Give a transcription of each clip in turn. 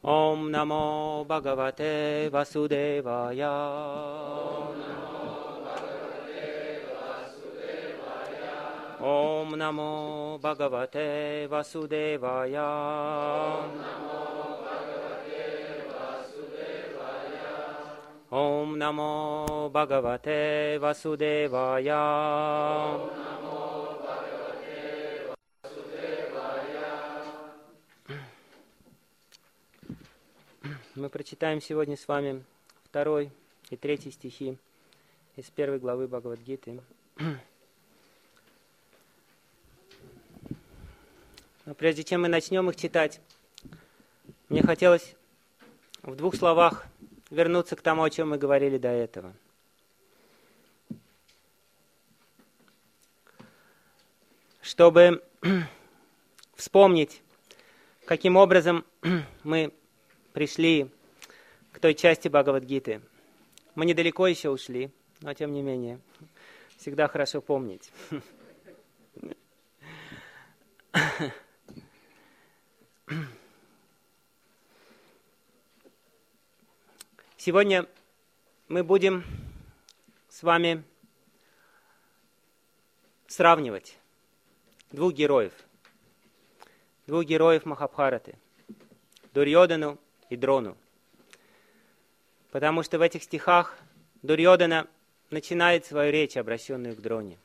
Om Namo Bhagavate Vasudevaya. Om Namo Bhagavate Vasudevaya. Om Namo Bhagavate Vasudevaya. Мы прочитаем сегодня с вами 2 и 3 стихи из 1 главы Бхагавад-гиты. Но прежде чем мы начнем их читать, мне хотелось в 2 словах вернуться к тому, о чем мы говорили до этого. Чтобы вспомнить, каким образом мы пришли к той части Бхагавад-гиты. Мы недалеко еще ушли, но тем не менее, всегда хорошо помнить. Сегодня мы будем с вами сравнивать двух героев Махабхараты, Дурьодану и Дрону. Потому что в этих стихах Дурьодана начинает свою речь, обращенную к Дроне.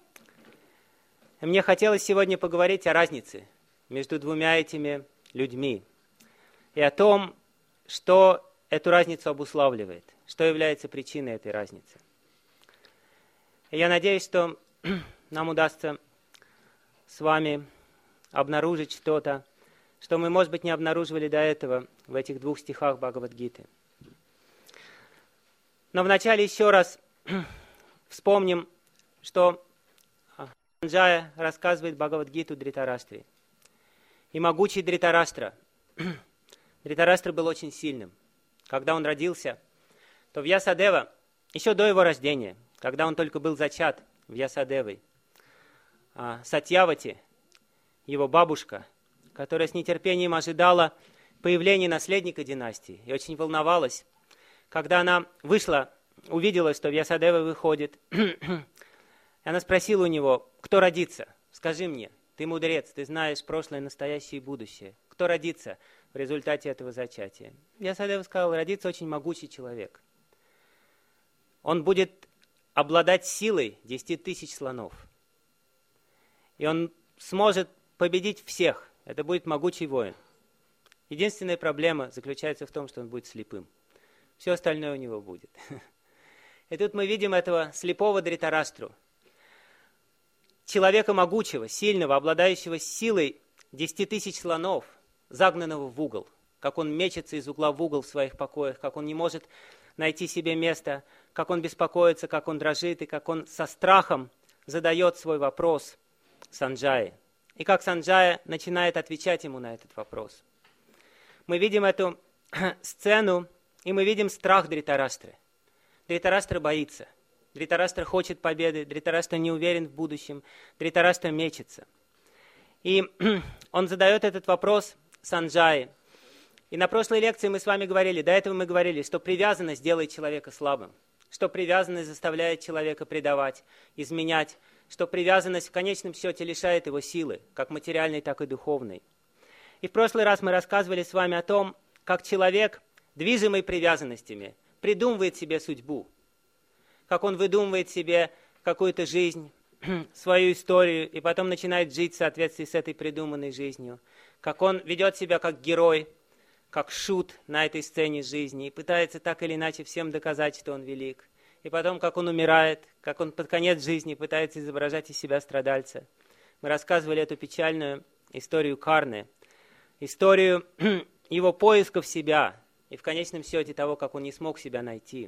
И мне хотелось сегодня поговорить о разнице между двумя этими людьми и о том, что эту разницу обуславливает, что является причиной этой разницы. И я надеюсь, что нам удастся с вами обнаружить что-то, что мы, может быть, не обнаруживали до этого в этих 2 стихах Бхагавад-гиты. Но вначале еще раз вспомним, что Санджая рассказывает Бхагавад-гиту Дритараштре. И могучий Дритараштра был очень сильным. Когда он родился, то Вьясадева, еще до его рождения, когда он только был зачат Вьясадевой, Сатьявати, его бабушка, которая с нетерпением ожидала появления наследника династии и очень волновалась, когда она вышла, увидела, что Вьясадева выходит, она спросила у него: кто родится? Скажи мне, ты мудрец, ты знаешь прошлое, настоящее и будущее. Кто родится в результате этого зачатия? Вьясадева сказал: родится очень могучий человек. Он будет обладать силой 10 тысяч слонов. И он сможет победить всех. Это будет могучий воин. Единственная проблема заключается в том, что он будет слепым. Все остальное у него будет. И тут мы видим этого слепого Дритараштру, человека могучего, сильного, обладающего силой 10 тысяч слонов, загнанного в угол, как он мечется из угла в угол в своих покоях, как он не может найти себе место, как он беспокоится, как он дрожит, и как он со страхом задает свой вопрос Санджае. И как Санджая начинает отвечать ему на этот вопрос. Мы видим эту сцену, и мы видим страх Дритараштры. Дритараштра боится. Дритараштра хочет победы, Дритараштра не уверен в будущем, Дритараштра мечется. И он задает этот вопрос Санджае. И на прошлой лекции мы с вами говорили, до этого мы говорили, что привязанность делает человека слабым, что привязанность заставляет человека предавать, изменять, что привязанность в конечном счете лишает его силы, как материальной, так и духовной. И в прошлый раз мы рассказывали с вами о том, как человек, движимый привязанностями, придумывает себе судьбу, как он выдумывает себе какую-то жизнь, свою историю, и потом начинает жить в соответствии с этой придуманной жизнью, как он ведет себя как герой, как шут на этой сцене жизни, и пытается так или иначе всем доказать, что он велик. И потом, как он умирает, как он под конец жизни пытается изображать из себя страдальца. Мы рассказывали эту печальную историю Карны, историю его поисков себя и в конечном счете того, как он не смог себя найти.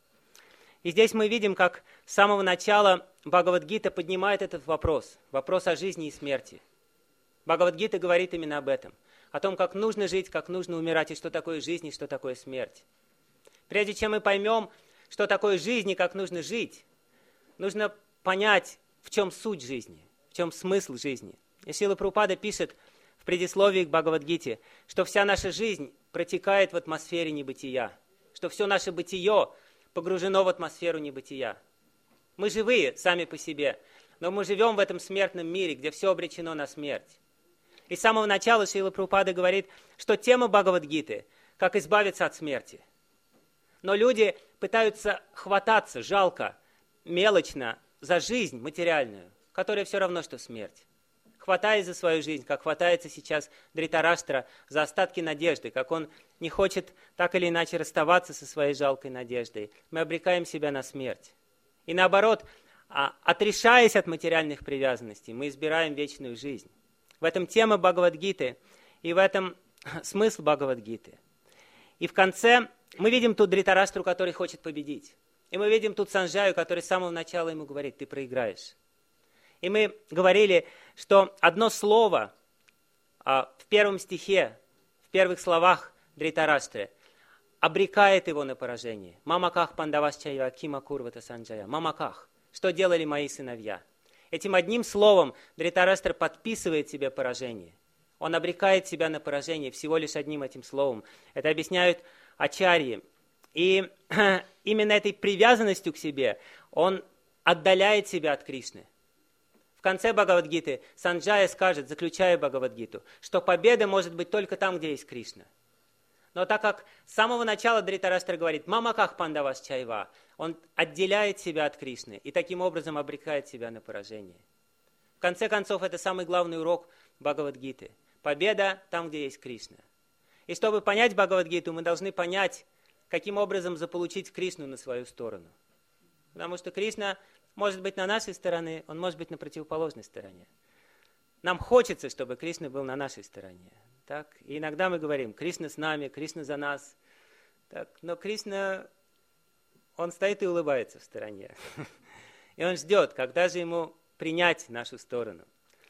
И здесь мы видим, как с самого начала Бхагавад-гита поднимает этот вопрос, вопрос о жизни и смерти. Бхагавад-гита говорит именно об этом, о том, как нужно жить, как нужно умирать, и что такое жизнь, и что такое смерть. Прежде чем мы поймем, что такое жизнь и как нужно жить, нужно понять, в чем суть жизни, в чем смысл жизни. И Шрила Прабхупада пишет в предисловии к Бхагавад-гите, что вся наша жизнь протекает в атмосфере небытия, что все наше бытие погружено в атмосферу небытия. Мы живые сами по себе, но мы живем в этом смертном мире, где все обречено на смерть. И с самого начала Шрила Прабхупада говорит, что тема Бхагавад-гиты – как избавиться от смерти. Но люди пытаются хвататься жалко, мелочно за жизнь материальную, которая все равно, что смерть. Хватаясь за свою жизнь, как хватается сейчас Дритараштра за остатки надежды, как он не хочет так или иначе расставаться со своей жалкой надеждой, мы обрекаем себя на смерть. И наоборот, отрешаясь от материальных привязанностей, мы избираем вечную жизнь. В этом тема Бхагавад-гиты, и в этом смысл Бхагавад-гиты. И в конце мы видим тут Дритараштру, который хочет победить. И мы видим тут Санджаю, который с самого начала ему говорит, ты проиграешь. И мы говорили, что одно слово в первом стихе, в первых словах Дритараштры обрекает его на поражение. Мамаках пандавас чайва кима курвата Санджая. Мамаках. Что делали мои сыновья? Этим одним словом Дритараштра подписывает себе поражение. Он обрекает себя на поражение всего лишь одним этим словом. Это объясняют ачарьи. И именно этой привязанностью к себе он отдаляет себя от Кришны. В конце Бхагавад-гиты Санджая скажет, заключая Бхагавад-гиту, что победа может быть только там, где есть Кришна. Но так как с самого начала Дритараштра говорит «Мамаках пандавас чайва», он отделяет себя от Кришны и таким образом обрекает себя на поражение. В конце концов, это самый главный урок Бхагавад-гиты. Победа там, где есть Кришна. И чтобы понять Бхагавад-гиту, мы должны понять, каким образом заполучить Кришну на свою сторону. Потому что Кришна может быть на нашей стороне, он может быть на противоположной стороне. Нам хочется, чтобы Кришна был на нашей стороне. Так? И иногда мы говорим, Кришна с нами, Кришна за нас. Так? Но Кришна, он стоит и улыбается в стороне. И он ждет, когда же ему принять нашу сторону.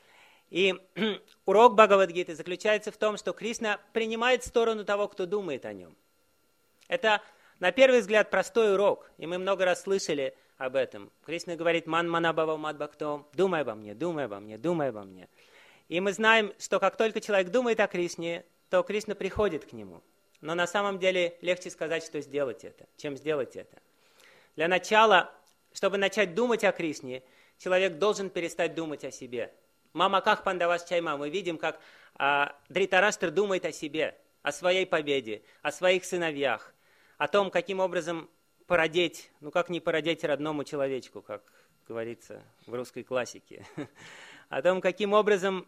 И урок Бхагавад-гиты заключается в том, что Кришна принимает сторону того, кто думает о нем. Это, на первый взгляд, простой урок, и мы много раз слышали об этом. Кришна говорит «Ман манабава мадбхакто», «Думай обо мне, думай обо мне, думай обо мне». И мы знаем, что как только человек думает о Кришне, то Кришна приходит к нему. Но на самом деле легче сказать, что сделать это, чем сделать это. Для начала, чтобы начать думать о Кришне, человек должен перестать думать о себе. Мамаках пандавас чайма. Мы видим, как Дритараштра думает о себе, о своей победе, о своих сыновьях, о том, каким образом породеть, как не породеть родному человечку, как говорится в русской классике, о том, каким образом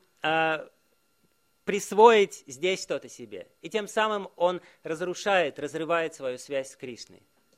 присвоить здесь что-то себе. И тем самым он разрывает свою связь с Кришной.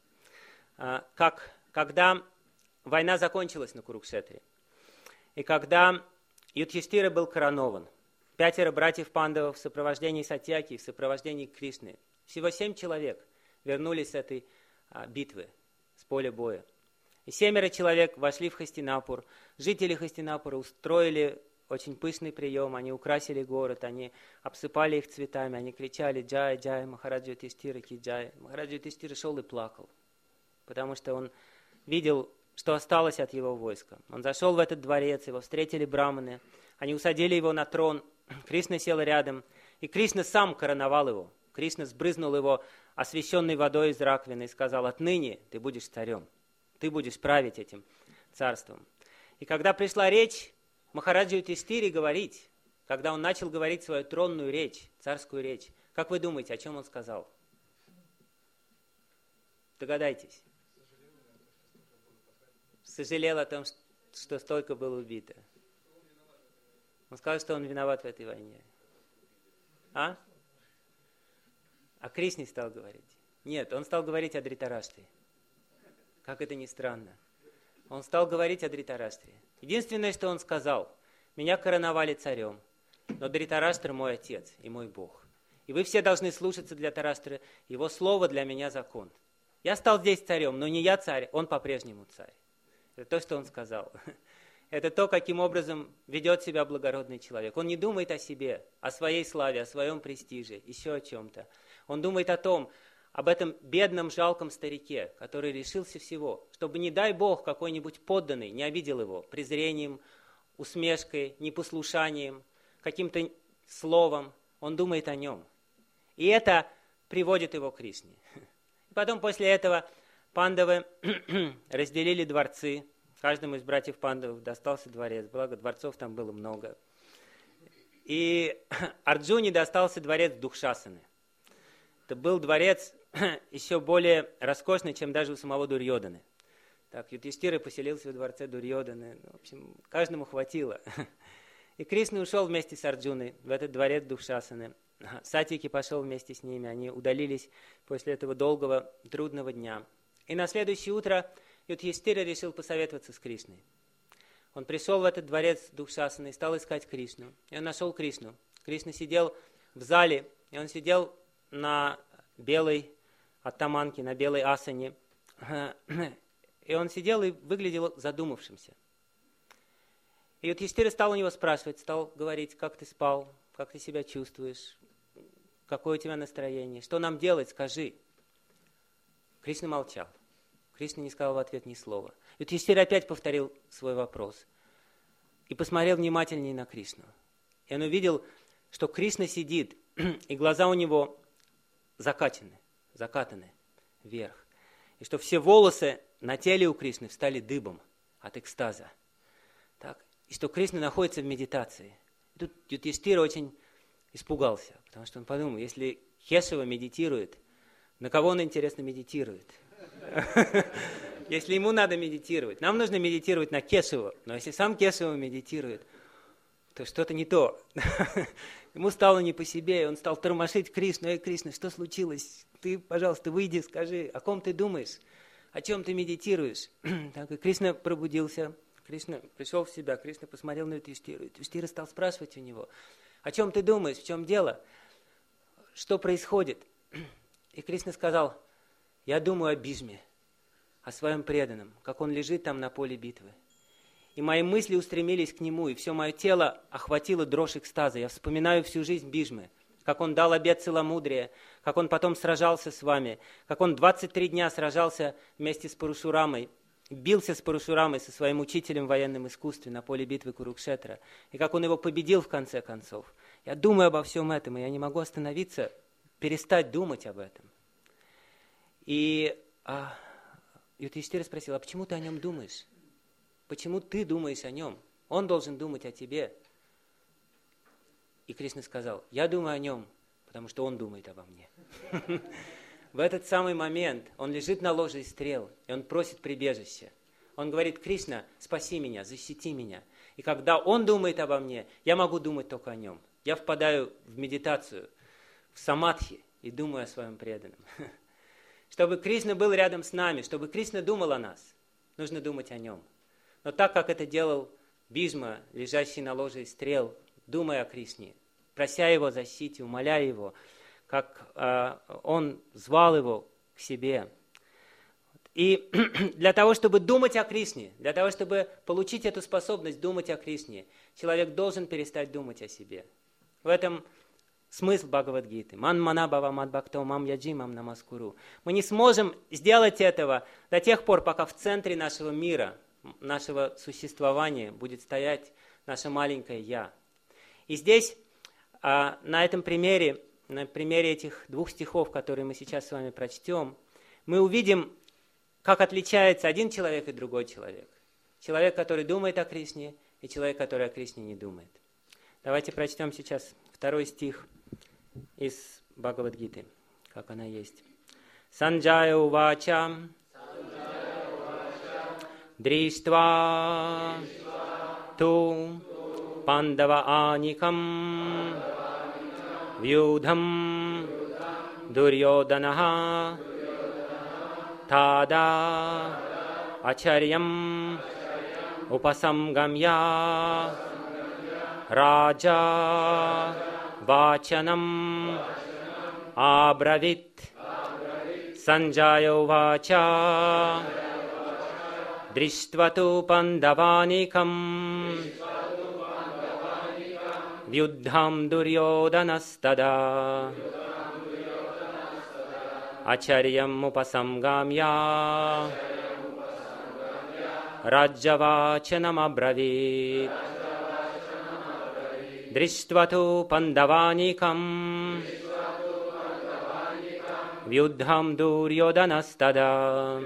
Когда война закончилась на Курукшетре, и когда Юдхиштира был коронован, 5 братьев Пандавов в сопровождении Сатьяки, в сопровождении Кришны, всего 7 человек вернулись с этой битвы, с поля боя. И 7 человек вошли в Хастинапур. Жители Хастинапура устроили очень пышный прием, они украсили город, они обсыпали их цветами, они кричали «Джай, Джай, Махараджа Юдхиштира ки Джай». Махараджа Юдхиштира шел и плакал, потому что он видел, что осталось от его войска. Он зашел в этот дворец, его встретили браманы, они усадили его на трон, Кришна сел рядом, и Кришна сам короновал его. Кришна сбрызнул его освященной водой из раковины и сказал: отныне ты будешь царем, ты будешь править этим царством. И когда пришла речь Махараджа Юдхиштире говорить, когда он начал говорить свою тронную речь, царскую речь, как вы думаете, о чем он сказал? Догадайтесь. Сожалел о том, что столько было убито. Он сказал, что он виноват в этой войне. А Кришне стал говорить? Нет, он стал говорить о Дритараштре. Как это ни странно. Он стал говорить о Дритараштре. Единственное, что он сказал: меня короновали царем, но Дритараштра мой отец и мой Бог. И вы все должны слушаться для Тараштры, его слово для меня закон. Я стал здесь царем, но не я царь, он по-прежнему царь. Это то, что он сказал. Это то, каким образом ведет себя благородный человек. Он не думает о себе, о своей славе, о своем престиже, еще о чем-то. Он думает об этом бедном, жалком старике, который решился всего, чтобы, не дай Бог, какой-нибудь подданный не обидел его презрением, усмешкой, непослушанием, каким-то словом. Он думает о нем. И это приводит его к Кришне. Потом после этого пандавы разделили дворцы. Каждому из братьев пандавов достался дворец, благо дворцов там было много. И Арджуне достался дворец Дукшасаны. Это был дворец еще более роскошный, чем даже у самого Дурьоданы. Так, Юдхиштира поселился во дворце Дурьоданы. В общем, каждому хватило. И Кришна ушел вместе с Арджуной в этот дворец Дукшасаны. Сатьвики пошел вместе с ними. Они удалились после этого долгого, трудного дня. И на следующее утро Юдхиштира решил посоветоваться с Кришной. Он пришел в этот дворец Дукшасаны и стал искать Кришну. И он нашел Кришну. Кришна сидел в зале, и он сидел на белой оттаманке, на белой асане. И он сидел и выглядел задумавшимся. И Юдхиштира стал у него спрашивать, стал говорить, как ты спал, как ты себя чувствуешь, какое у тебя настроение, что нам делать, скажи. Кришна молчал. Кришна не сказал в ответ ни слова. Юдхиштира опять повторил свой вопрос и посмотрел внимательнее на Кришну. И он увидел, что Кришна сидит, и глаза у него закатаны вверх. И что все волосы на теле у Кришны встали дыбом от экстаза. Так? И что Кришна находится в медитации. И тут Юдхиштира очень испугался, потому что он подумал, если Кешава медитирует, на кого он, интересно, медитирует? Если ему надо медитировать, нам нужно медитировать на Кешаву, но если сам Кешава медитирует, то что-то не то. Ему стало не по себе, и он стал тормошить Кришну. Эй, Кришна, что случилось? Ты, пожалуйста, выйди, скажи, о ком ты думаешь? О чем ты медитируешь? Так, и Кришна пробудился, Кришна пришел в себя, Кришна посмотрел на Юдхиштиру. Юдхиштира стал спрашивать у него, о чем ты думаешь, в чем дело? Что происходит? И Кришна сказал, я думаю о Бижме, о своем преданном, как он лежит там на поле битвы. И мои мысли устремились к нему, и все мое тело охватило дрожь экстаза. Я вспоминаю всю жизнь Бижмы, как он дал обет целомудрия, как он потом сражался с вами, как он 23 дня сражался вместе с Парашурамой, бился с Парашурамой, со своим учителем в военном искусстве на поле битвы Курукшетра, и как он его победил в конце концов. Я думаю обо всем этом, и я не могу остановиться, перестать думать об этом. И Юдхиштира спросил, а почему ты о нем думаешь? Почему ты думаешь о нем? Он должен думать о тебе. И Кришна сказал, я думаю о нем, потому что он думает обо мне. В этот самый момент он лежит на ложе из стрел, и он просит прибежища. Он говорит, Кришна, спаси меня, защити меня. И когда он думает обо мне, я могу думать только о нем. Я впадаю в медитацию, в самадхи и думаю о своем преданном. Чтобы Кришна был рядом с нами, чтобы Кришна думал о нас, нужно думать о нем. Но так, как это делал Бижма, лежащий на ложе из стрел, думая о Кришне, прося его о защите, умоляя его, как он звал его к себе. И для того, чтобы думать о Кришне, для того, чтобы получить эту способность думать о Кришне, человек должен перестать думать о себе. В этом смысл Бхагавад-гиты. Ман мана бава мад бхакто мам яджи мам намаскуру. Мы не сможем сделать этого до тех пор, пока в центре нашего мира, нашего существования будет стоять наше маленькое «я». И здесь, на этом примере, на примере этих двух стихов, которые мы сейчас с вами прочтем, мы увидим, как отличается один человек и другой человек. Человек, который думает о Кришне, и человек, который о Кришне не думает. Давайте прочтем сейчас 2 стих из Бхагавад-гиты, как она есть. Санджая увача дриштва ту пандава аникам вьюдхам дурьоданаха тада ачарьям упасамгамья раджа вачанам абравит. Санджая увача дриштвату пандаваникам вьюдхам дурьоданастада ачарьям упасамгамья раджавачанам абравит. Дриштвату пандаваникам Vyudham Duryodhanastada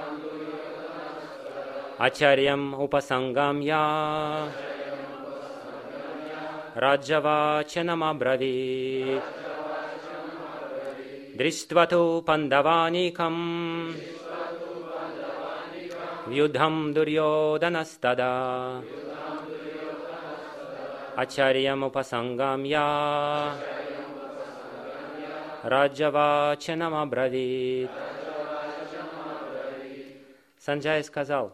Acharyam Upasangamya Rajavachanam Abravit Dristvatu Pandavanikam Vyudham Duryodhanastada Acharyam Upasangamya Раджавачанам абравит. Санджая сказал: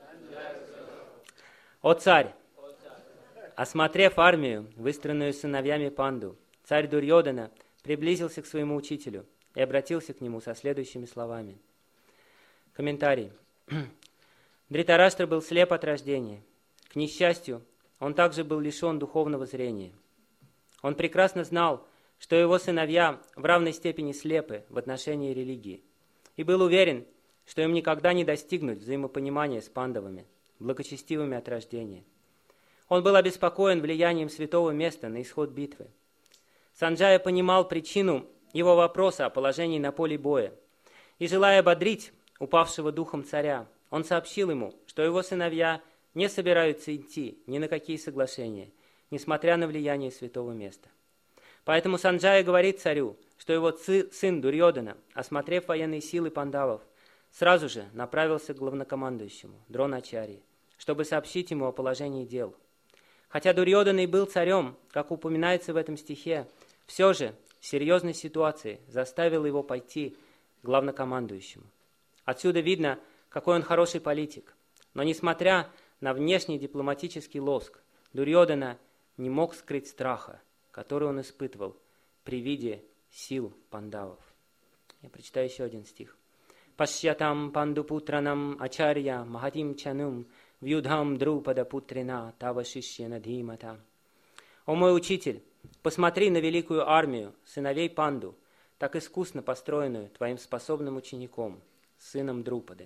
«О царь, осмотрев армию, выстроенную сыновьями Панду, царь Дурьодана приблизился к своему учителю и обратился к нему со следующими словами». Комментарий. Дритараштра был слеп от рождения. К несчастью, он также был лишен духовного зрения. Он прекрасно знал, что его сыновья в равной степени слепы в отношении религии, и был уверен, что им никогда не достигнуть взаимопонимания с пандавами, благочестивыми от рождения. Он был обеспокоен влиянием святого места на исход битвы. Санджая понимал причину его вопроса о положении на поле боя, и, желая ободрить упавшего духом царя, он сообщил ему, что его сыновья не собираются идти ни на какие соглашения, несмотря на влияние святого места. Поэтому Санджая говорит царю, что его сын Дурьодана, осмотрев военные силы пандавов, сразу же направился к главнокомандующему, Дроначарье, чтобы сообщить ему о положении дел. Хотя Дурьодана и был царем, как упоминается в этом стихе, все же серьезность ситуации заставила его пойти к главнокомандующему. Отсюда видно, какой он хороший политик. Но несмотря на внешний дипломатический лоск, Дурьодана не мог скрыть страха, который он испытывал при виде сил пандавов. Я прочитаю еще один стих. «Пашьятам пандупутранам ачарья махатим чанум вьюдхам друпада путрина тава шишьяна дхимата». «О мой учитель, посмотри на великую армию сыновей Панду, так искусно построенную твоим способным учеником, сыном Друпады».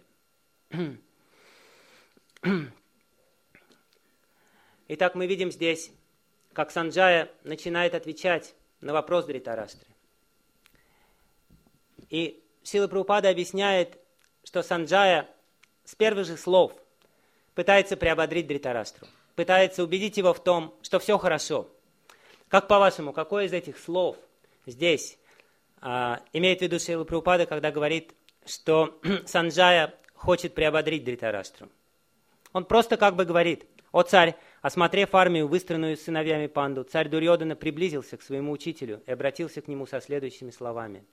Итак, мы видим здесь, как Санджая начинает отвечать на вопрос Дритараштры. И Шрила Прабхупада объясняет, что Санджая с первых же слов пытается приободрить Дритараштру, пытается убедить его в том, что все хорошо. Как по-вашему, какое из этих слов здесь имеет в виду Шрила Прабхупада, когда говорит, что Санджая хочет приободрить Дритараштру? Он просто как бы говорит: «О царь, осмотрев армию, выстроенную сыновьями Панду, царь Дурьодана приблизился к своему учителю и обратился к нему со следующими словами.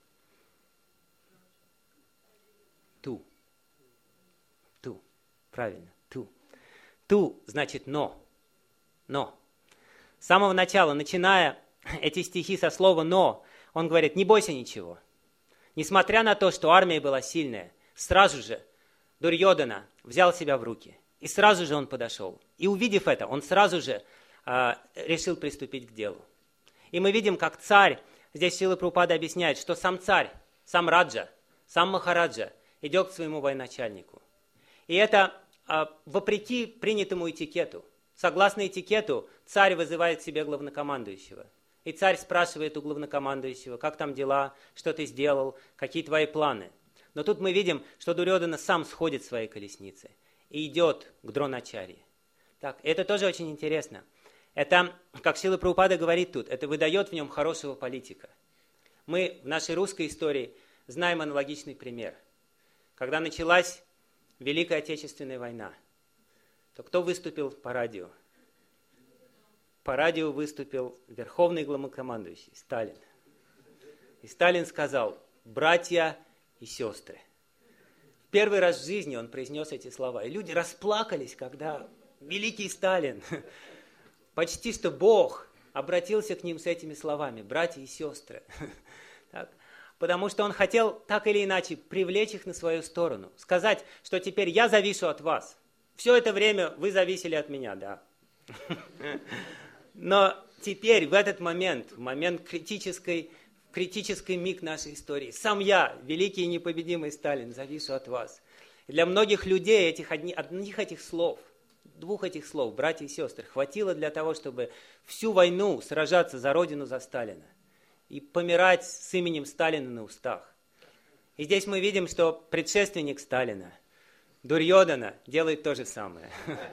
Ту. Правильно, ту. Ту значит но. Но. С самого начала, начиная эти стихи со слова «но», он говорит: не бойся ничего. Несмотря на то, что армия была сильная, сразу же Дурьодана взял себя в руки. И сразу же он подошел. И увидев это, он сразу же решил приступить к делу. И мы видим, как царь, здесь Шрила Прабхупада объясняет, что сам царь, сам Раджа, сам Махараджа идет к своему военачальнику. И это вопреки принятому этикету. Согласно этикету, царь вызывает к себе главнокомандующего. И царь спрашивает у главнокомандующего: как там дела, что ты сделал, какие твои планы. Но тут мы видим, что Дурьодана сам сходит с своей колесницы и идет к Дроначарье. Так, это тоже очень интересно. Это, как Шрила Прабхупада говорит тут, это выдает в нем хорошего политика. Мы в нашей русской истории знаем аналогичный пример. Когда началась Великая Отечественная война, то кто выступил по радио? По радио выступил верховный главнокомандующий Сталин. И Сталин сказал: братья и сестры. Первый раз в жизни он произнес эти слова. И люди расплакались, когда великий Сталин, почти что Бог, обратился к ним с этими словами: братья и сестры. Так. Потому что он хотел так или иначе привлечь их на свою сторону. Сказать, что теперь я завишу от вас. Все это время вы зависели от меня, да. Но теперь, в этот момент, в момент критический миг нашей истории, сам я, великий и непобедимый Сталин, завишу от вас. И для многих людей одних этих слов, двух этих слов, братья и сестры, хватило для того, чтобы всю войну сражаться за родину, за Сталина. И помирать с именем Сталина на устах. И здесь мы видим, что предшественник Сталина, Дурьодана, делает то же самое.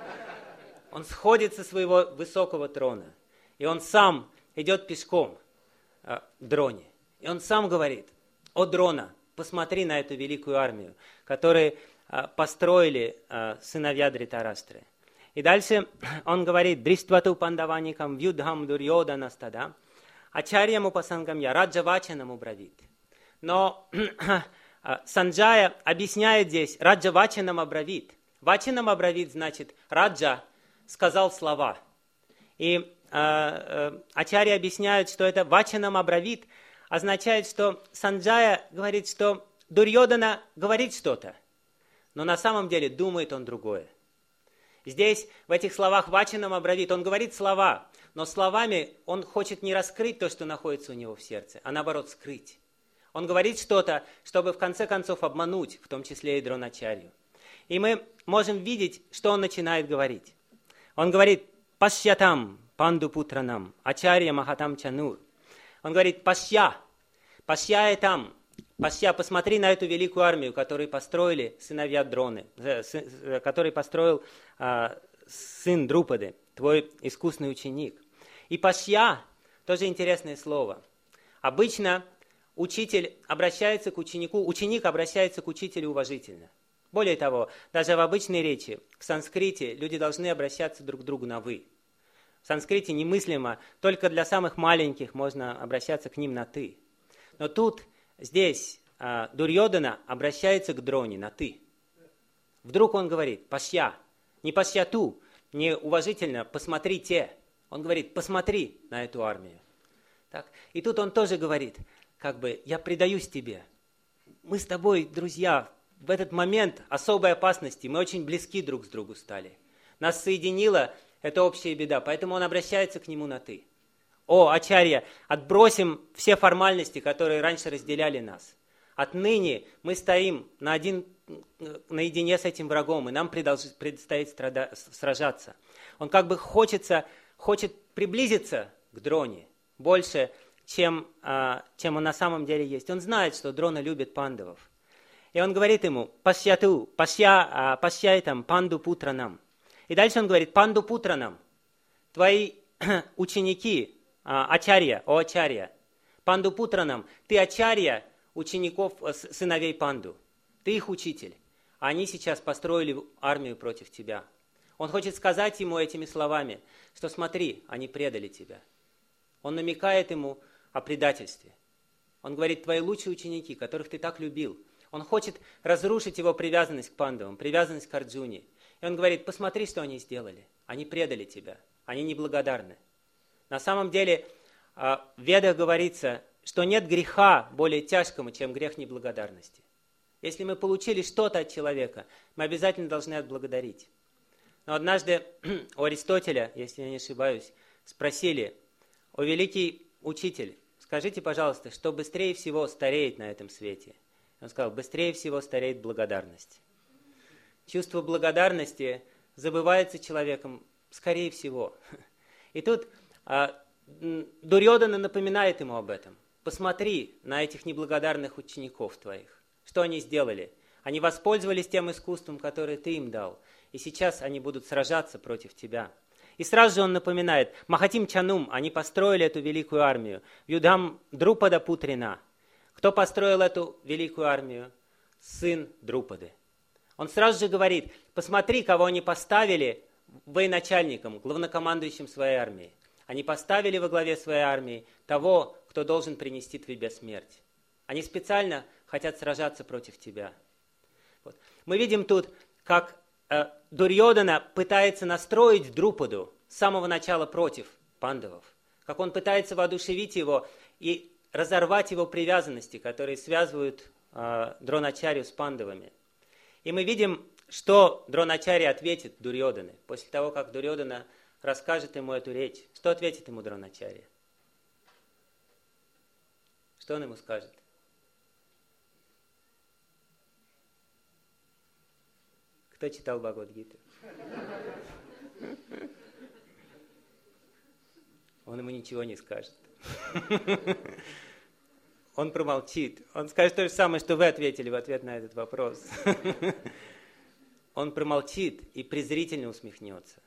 Он сходит со своего высокого трона, и он сам идет пешком к Дроне. И он сам говорит: «О, Дрона, посмотри на эту великую армию, которую построили сыновья Дритараштры». И дальше он говорит: «Дриштвату пандаваникам вьюдхам Дурьодана стада, ачарьям упасангам я раджавачанам убравит». Но Санджая объясняет здесь раджа вачанам абравит. Вачанам абравит значит раджа сказал слова. И ачарьи объясняют, что это вачанам абравит означает, что Санджая говорит, что Дурьодана говорит что-то, но на самом деле думает он другое. Здесь, в этих словах вачанам абравит, он говорит слова, но словами он хочет не раскрыть то, что находится у него в сердце, а наоборот скрыть. Он говорит что-то, чтобы в конце концов обмануть, в том числе и Дроначарью. И мы можем видеть, что он начинает говорить. Он говорит: «Пашьятам пандупутранам, ачарья махатам чанур». Он говорит: «Пашья, пашья там, пашья, посмотри на эту великую армию, которую построили сыновья Дроны, который построил сын Друпады, твой искусный ученик». И пашья тоже интересное слово. Обычно учитель обращается к ученику, ученик обращается к учителю уважительно. Более того, даже в обычной речи, в санскрите, люди должны обращаться друг к другу на «вы». В санскрите немыслимо, только для самых маленьких можно обращаться к ним на «ты». Но тут, здесь, Дурьодана обращается к Дроне на «ты». Вдруг он говорит: «Пашья», не «пашьяту», не уважительно «посмотрите». Он говорит: «посмотри на эту армию». Так? И тут он тоже говорит, как бы: «Я предаюсь тебе. Мы с тобой, друзья, в этот момент особой опасности, мы очень близки друг с другом стали. Нас соединила эта общая беда», поэтому он обращается к нему на «ты». «О, ачарья, отбросим все формальности, которые раньше разделяли нас. Отныне мы стоим наедине с этим врагом, и нам предстоит сражаться». Он как бы хочет приблизиться к Дроне больше, чем он на самом деле есть. Он знает, что Дрона любит пандавов. И он говорит ему: «Пашьяту, пашьяй там панду путранам». И дальше он говорит: «Панду путранам, твои ученики, ачарья, о ачарья, панду путранам, ты ачарья учеников, сыновей Панду, ты их учитель, а они сейчас построили армию против тебя». Он хочет сказать ему этими словами, что смотри, они предали тебя. Он намекает ему о предательстве. Он говорит: твои лучшие ученики, которых ты так любил. Он хочет разрушить его привязанность к Пандавам, привязанность к Арджуне. И он говорит: посмотри, что они сделали. Они предали тебя, они неблагодарны. На самом деле в Ведах говорится, что нет греха более тяжкого, чем грех неблагодарности. Если мы получили что-то от человека, мы обязательно должны отблагодарить. Но однажды у Аристотеля, если я не ошибаюсь, спросили: «О великий учитель, скажите, пожалуйста, что быстрее всего стареет на этом свете?» Он сказал: быстрее всего стареет благодарность. Чувство благодарности забывается человеком скорее всего. И тут Дурьодана напоминает ему об этом. Посмотри на этих неблагодарных учеников твоих. Что они сделали? Они воспользовались тем искусством, которое ты им дал. И сейчас они будут сражаться против тебя. И сразу же он напоминает: Махатим Чанум, они построили эту великую армию. Юдхам Друпада Путрина. Кто построил эту великую армию? Сын Друпады. Он сразу же говорит: посмотри, кого они поставили военачальником, главнокомандующим своей армией. Они поставили во главе своей армии того, кто должен принести тебе смерть. Они специально хотят сражаться против тебя. Вот. Мы видим тут, как Дурьодана пытается настроить Друпаду с самого начала против пандавов. Как он пытается воодушевить его и разорвать его привязанности, которые связывают Дроначарью с пандавами. И мы видим, что Дроначарья ответит Дурьодане после того, как Дурьодана расскажет ему эту речь. Что ответит ему Дроначарья? Что он ему скажет? Кто читал Бхагавад-гиту? Он ему ничего не скажет. он промолчит. Он скажет то же самое, что вы ответили в ответ на этот вопрос. Он промолчит и презрительно усмехнется.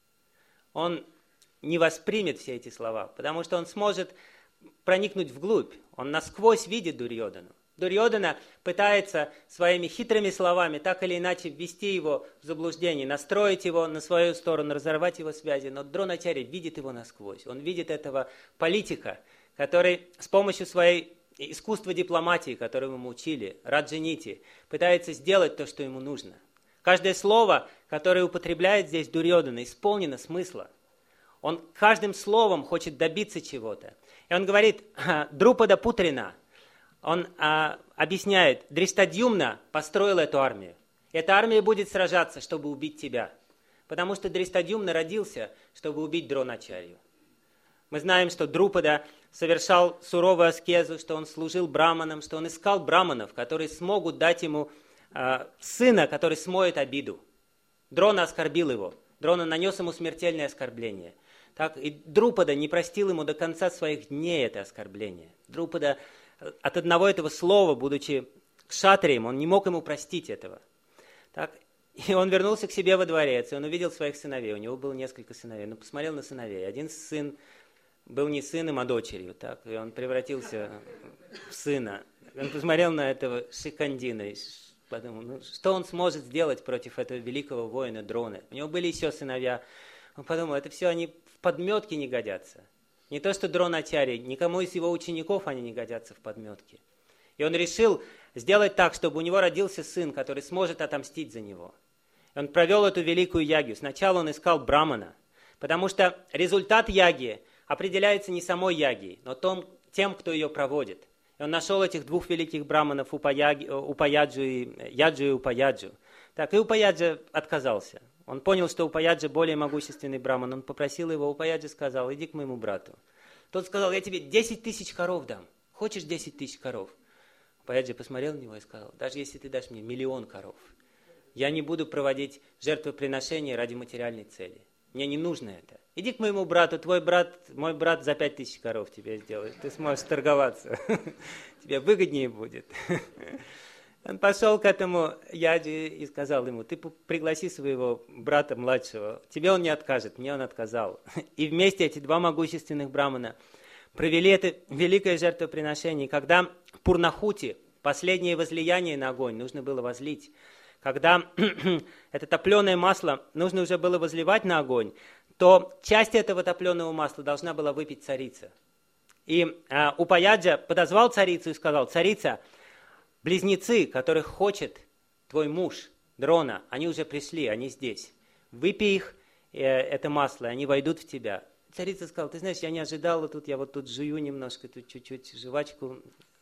Он не воспримет все эти слова, потому что он сможет проникнуть вглубь. Он насквозь видит Дурьодана. Дурьодана пытается своими хитрыми словами так или иначе ввести его в заблуждение, настроить его на свою сторону, разорвать его связи. Но Дроначарья видит его насквозь. Он видит этого политика, который с помощью своей искусства дипломатии, которое мы учили, Раджанити, пытается сделать то, что ему нужно. Каждое слово, которое употребляет здесь Дурьодана, исполнено смысла. Он каждым словом хочет добиться чего-то. И он говорит, Друпада Путрина, он объясняет, Дриштадьюмна построил эту армию. Эта армия будет сражаться, чтобы убить тебя. Потому что Дриштадьюмна родился, чтобы убить Дроначарью. Мы знаем, что Друпада совершал суровую аскезу, что он служил браманам, что он искал браманов, которые смогут дать ему сына, который смоет обиду. Дрона оскорбил его. Дрона нанес ему смертельное оскорбление. Так, и Друпада не простил ему до конца своих дней это оскорбление. Друпада от одного этого слова, будучи кшатрием, он не мог ему простить этого. Так, и он вернулся к себе во дворец, и он увидел своих сыновей. У него было несколько сыновей. Он посмотрел на сыновей. Один сын был не сыном, а дочерью. Так, и он превратился в сына. Он посмотрел на этого Шикандина и подумал, что он сможет сделать против этого великого воина Дроны. У него были еще сыновья. Он подумал, это все они в подметке не годятся. Не то, что Дроначарья, никому из его учеников они не годятся в подметке. И он решил сделать так, чтобы у него родился сын, который сможет отомстить за него. И он провел эту великую ягью. Сначала он искал брамана, потому что результат яги определяется не самой ягией, но тем, кто ее проводит. И он нашел этих двух великих браманов, Упаяджу и Упаяджу. Так, и Упаяджа отказался. Он понял, что Упаяджа более могущественный браман. Он попросил его, Упаяджа сказал, иди к моему брату. Тот сказал, я тебе 10 тысяч коров дам. Хочешь 10 тысяч коров? Упаяджа посмотрел на него и сказал, даже если ты дашь мне 1 000 000 коров, я не буду проводить жертвоприношения ради материальной цели. Мне не нужно это. Иди к моему брату, мой брат за 5 тысяч коров тебе сделает. Ты сможешь торговаться. Тебе выгоднее будет. Он пошел к этому Яджи и сказал ему, ты пригласи своего брата младшего. Тебе он не откажет, мне он отказал. И вместе эти два могущественных брамана провели это великое жертвоприношение. Когда Пурнахути, последнее возлияние на огонь, нужно было возлить, когда это топленое масло нужно уже было возливать на огонь, то часть этого топленого масла должна была выпить царица. И Упаяджа подозвал царицу и сказал, царица, близнецы, которых хочет твой муж, Дрона, они уже пришли, они здесь. Выпей их, это масло, и они войдут в тебя. Царица сказала, ты знаешь, я не ожидала, я вот тут жую немножко, тут чуть-чуть жвачку.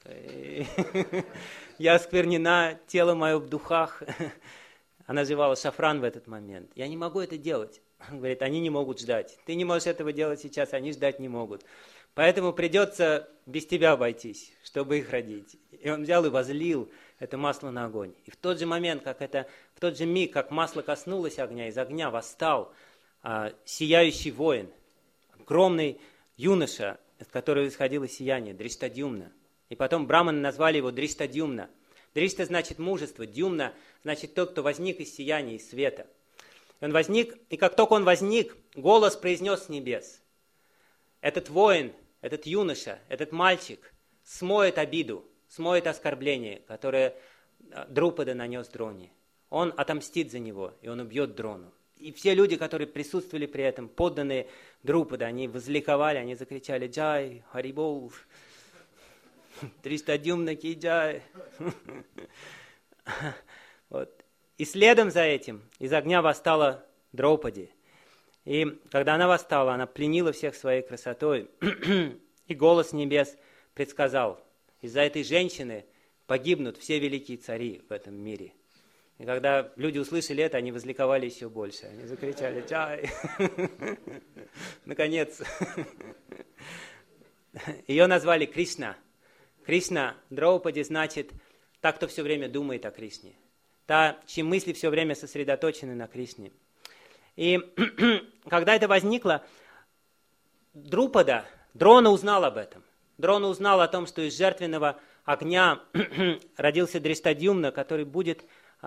Я осквернена, тело мое в духах. Она жевала шафран в этот момент. Я не могу это делать. Он говорит, они не могут ждать. Ты не можешь этого делать сейчас, они ждать не могут. Поэтому придется без тебя обойтись, чтобы их родить. И он взял и возлил это масло на огонь. И в тот же момент, в тот же миг, как масло коснулось огня, из огня восстал сияющий воин, огромный юноша, от которого исходило сияние, Дриштадьюмна. И потом браманы назвали его Дриштадьюмна. Дришта значит мужество, Дьюмна значит тот, кто возник из сияния, из света. И он возник, и как только он возник, голос произнес с небес. Этот воин, этот юноша, этот мальчик смоет обиду, смоет оскорбление, которое Друпада нанес Дроне. Он отомстит за него, и он убьет Дрону. И все люди, которые присутствовали при этом, подданные Друпада, они возликовали, они закричали «Джай, Харибол!» Дриштадьюмна ки джай. Вот. И следом за этим из огня восстала Драупади. И когда она восстала, она пленила всех своей красотой. И голос небес предсказал, из-за этой женщины погибнут все великие цари в этом мире. И когда люди услышали это, они возликовали еще больше. Они закричали «Чай!» Наконец. Ее назвали Кришна. Кришна, Драупади, значит та, кто все время думает о Кришне. Та, чьи мысли все время сосредоточены на Кришне. И когда это возникло, Дрона узнал об этом. Дрона узнал о том, что из жертвенного огня родился Дриштадьюмна, который будет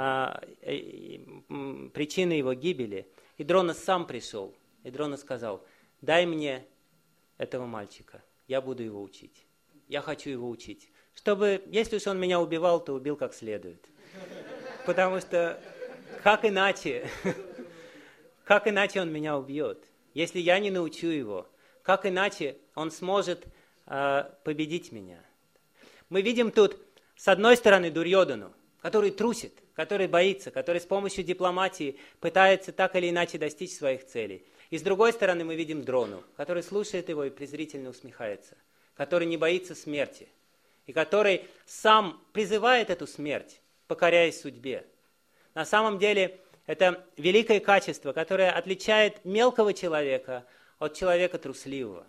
причиной его гибели. И Дрона сам пришел. И Дрона сказал: дай мне этого мальчика, я буду его учить. Я хочу его учить. Чтобы, если уж он меня убивал, то убил как следует. Потому что как иначе он меня убьет? Если я не научу его, как иначе он сможет победить меня? Мы видим тут, с одной стороны, Дурьодану, который трусит, который боится, который с помощью дипломатии пытается так или иначе достичь своих целей. И с другой стороны мы видим Дрону, который слушает его и презрительно усмехается, который не боится смерти, и который сам призывает эту смерть, покоряясь судьбе. На самом деле это великое качество, которое отличает мелкого человека от человека трусливого.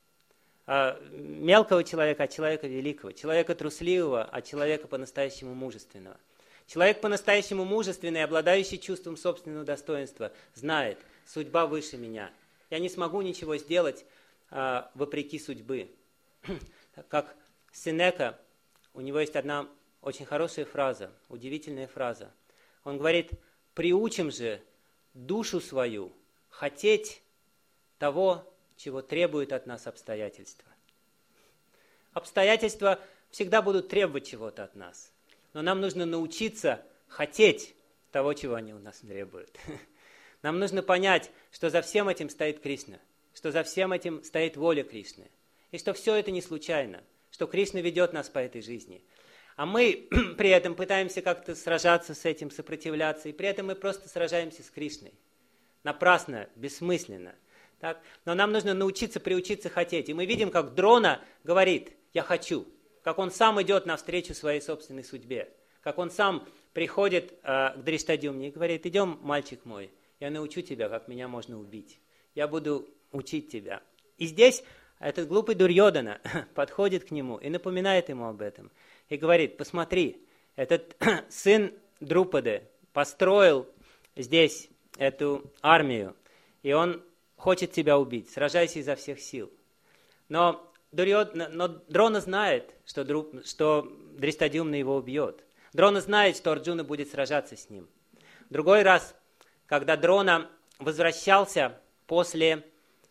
Мелкого человека от человека великого, человека трусливого от человека по-настоящему мужественного. Человек по-настоящему мужественный, обладающий чувством собственного достоинства, знает: судьба выше меня. Я не смогу ничего сделать вопреки судьбы. Как Сенека, у него есть одна очень хорошая фраза, удивительная фраза. Он говорит: приучим же душу свою хотеть того, чего требуют от нас обстоятельства. Обстоятельства всегда будут требовать чего-то от нас, но нам нужно научиться хотеть того, чего они у нас требуют. Нам нужно понять, что за всем этим стоит Кришна, что за всем этим стоит воля Кришны, и что все это не случайно, что Кришна ведет нас по этой жизни. А мы при этом пытаемся как-то сражаться с этим, сопротивляться, и при этом мы просто сражаемся с Кришной. Напрасно, бессмысленно. Так? Но нам нужно научиться, приучиться хотеть. И мы видим, как Дрона говорит: я хочу. Как он сам идет навстречу своей собственной судьбе. Как он сам приходит к Дриштадьюмне и говорит: идем, мальчик мой, я научу тебя, как меня можно убить. Я буду учить тебя. И здесь этот глупый Дурьодана подходит к нему и напоминает ему об этом. И говорит: посмотри, этот сын Друпады построил здесь эту армию, и он хочет тебя убить, сражайся изо всех сил. Но Дрона знает, что Дриштадьюмна его убьет. Дрона знает, что Арджуна будет сражаться с ним. В другой раз, когда Дрона возвращался после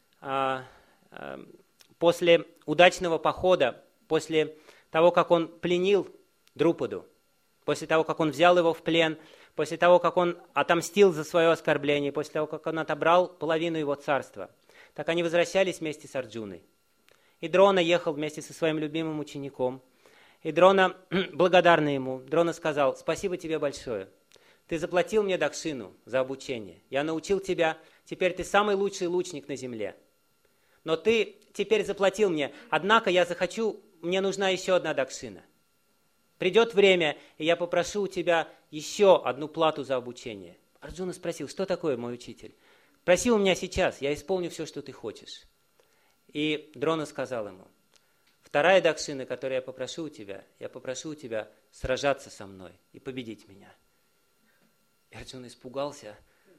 удачного похода, после того, как он пленил Друпаду, после того, как он взял его в плен, после того, как он отомстил за свое оскорбление, после того, как он отобрал половину его царства, так они возвращались вместе с Арджуной. И Дрона ехал вместе со своим любимым учеником. И Дрона, благодарный ему, Дрона сказал: спасибо тебе большое. Ты заплатил мне дакшину за обучение. Я научил тебя, теперь ты самый лучший лучник на земле. Но ты теперь заплатил мне, однако я захочу, мне нужна еще одна дакшина. Придет время, и я попрошу у тебя еще одну плату за обучение. Арджуна спросил: что такое, мой учитель? Проси у меня сейчас, я исполню все, что ты хочешь. И Дрона сказал ему: вторая дакшина, которую я попрошу у тебя сражаться со мной и победить меня. И Арджуна испугался,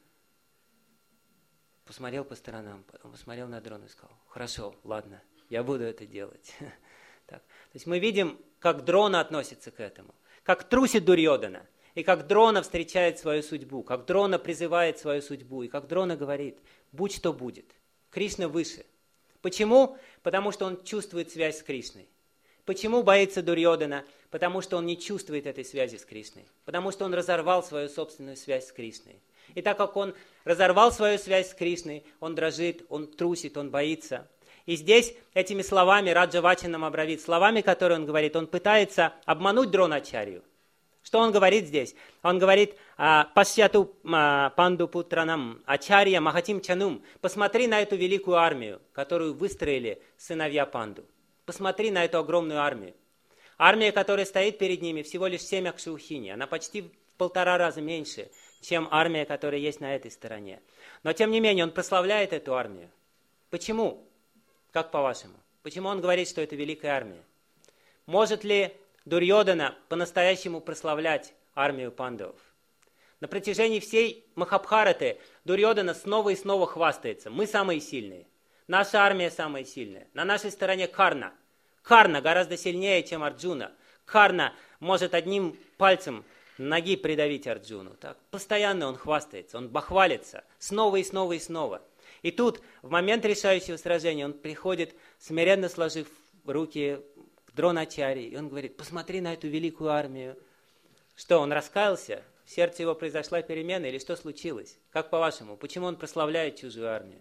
посмотрел по сторонам, потом посмотрел на Дрону и сказал: хорошо, ладно, я буду это делать. Так. То есть мы видим, как Дрона относится к этому, как трусит Дурьодана, и как Дрона встречает свою судьбу, как Дрона призывает свою судьбу, и как Дрона говорит: будь что будет, Кришна выше. Почему? Потому что он чувствует связь с Кришной. Почему боится Дурьодана? Потому что он не чувствует этой связи с Кришной, потому что он разорвал свою собственную связь с Кришной. И так как он разорвал свою связь с Кришной, он дрожит, он трусит, он боится. И здесь этими словами Раджа Вачанам Абравит, словами, которые он говорит, он пытается обмануть Дроначарью. Что он говорит здесь? Он говорит: «Пашьяту панду путранам, ачарья махатим чанум». Посмотри на эту великую армию, которую выстроили сыновья Панду. Посмотри на эту огромную армию. Армия, которая стоит перед ними, всего лишь 7 акшаухини. Она почти в 1,5 раза меньше, чем армия, которая есть на этой стороне. Но тем не менее, он прославляет эту армию. Почему? Как по-вашему? Почему он говорит, что это великая армия? Может ли Дурьодана по-настоящему прославлять армию пандавов? На протяжении всей Махабхараты Дурьодана снова и снова хвастается: мы самые сильные, наша армия самая сильная, на нашей стороне Карна. Карна гораздо сильнее, чем Арджуна. Карна может одним пальцем ноги придавить Арджуну. Так? Постоянно он хвастается, он бахвалится, снова и снова и снова. И тут, в момент решающего сражения, он приходит, смиренно сложив руки к Дроначаре, и он говорит: посмотри на эту великую армию. Что, он раскаялся? В сердце его произошла перемена или что случилось? Как по-вашему, почему он прославляет чужую армию?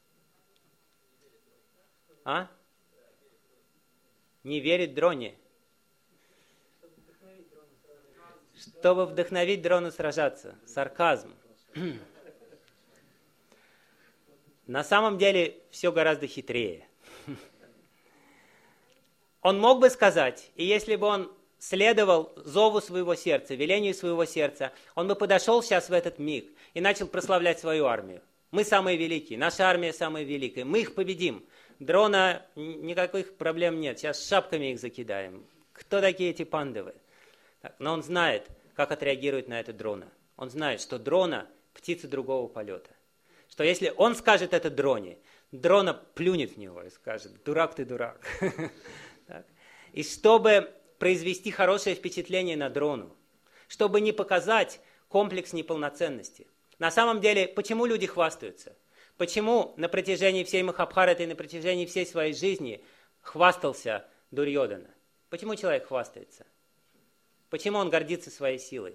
А? Не верит Дроне. Чтобы вдохновить Дрону сражаться. Сарказм. На самом деле все гораздо хитрее. Он мог бы сказать, и если бы он следовал зову своего сердца, велению своего сердца, он бы подошел сейчас в этот миг и начал прославлять свою армию. Мы самые великие, наша армия самая великая, мы их победим. Дрона никаких проблем нет, сейчас шапками их закидаем. Кто такие эти пандавы? Но он знает, как отреагирует на это Дрона. Он знает, что Дрона – птица другого полета. Что если он скажет это Дроне, Дрона плюнет в него и скажет: дурак ты, дурак. И чтобы произвести хорошее впечатление на Дрону, чтобы не показать комплекс неполноценности. На самом деле, почему люди хвастаются? Почему на протяжении всей Махабхараты и на протяжении всей своей жизни хвастался Дурьодана? Почему человек хвастается? Почему он гордится своей силой?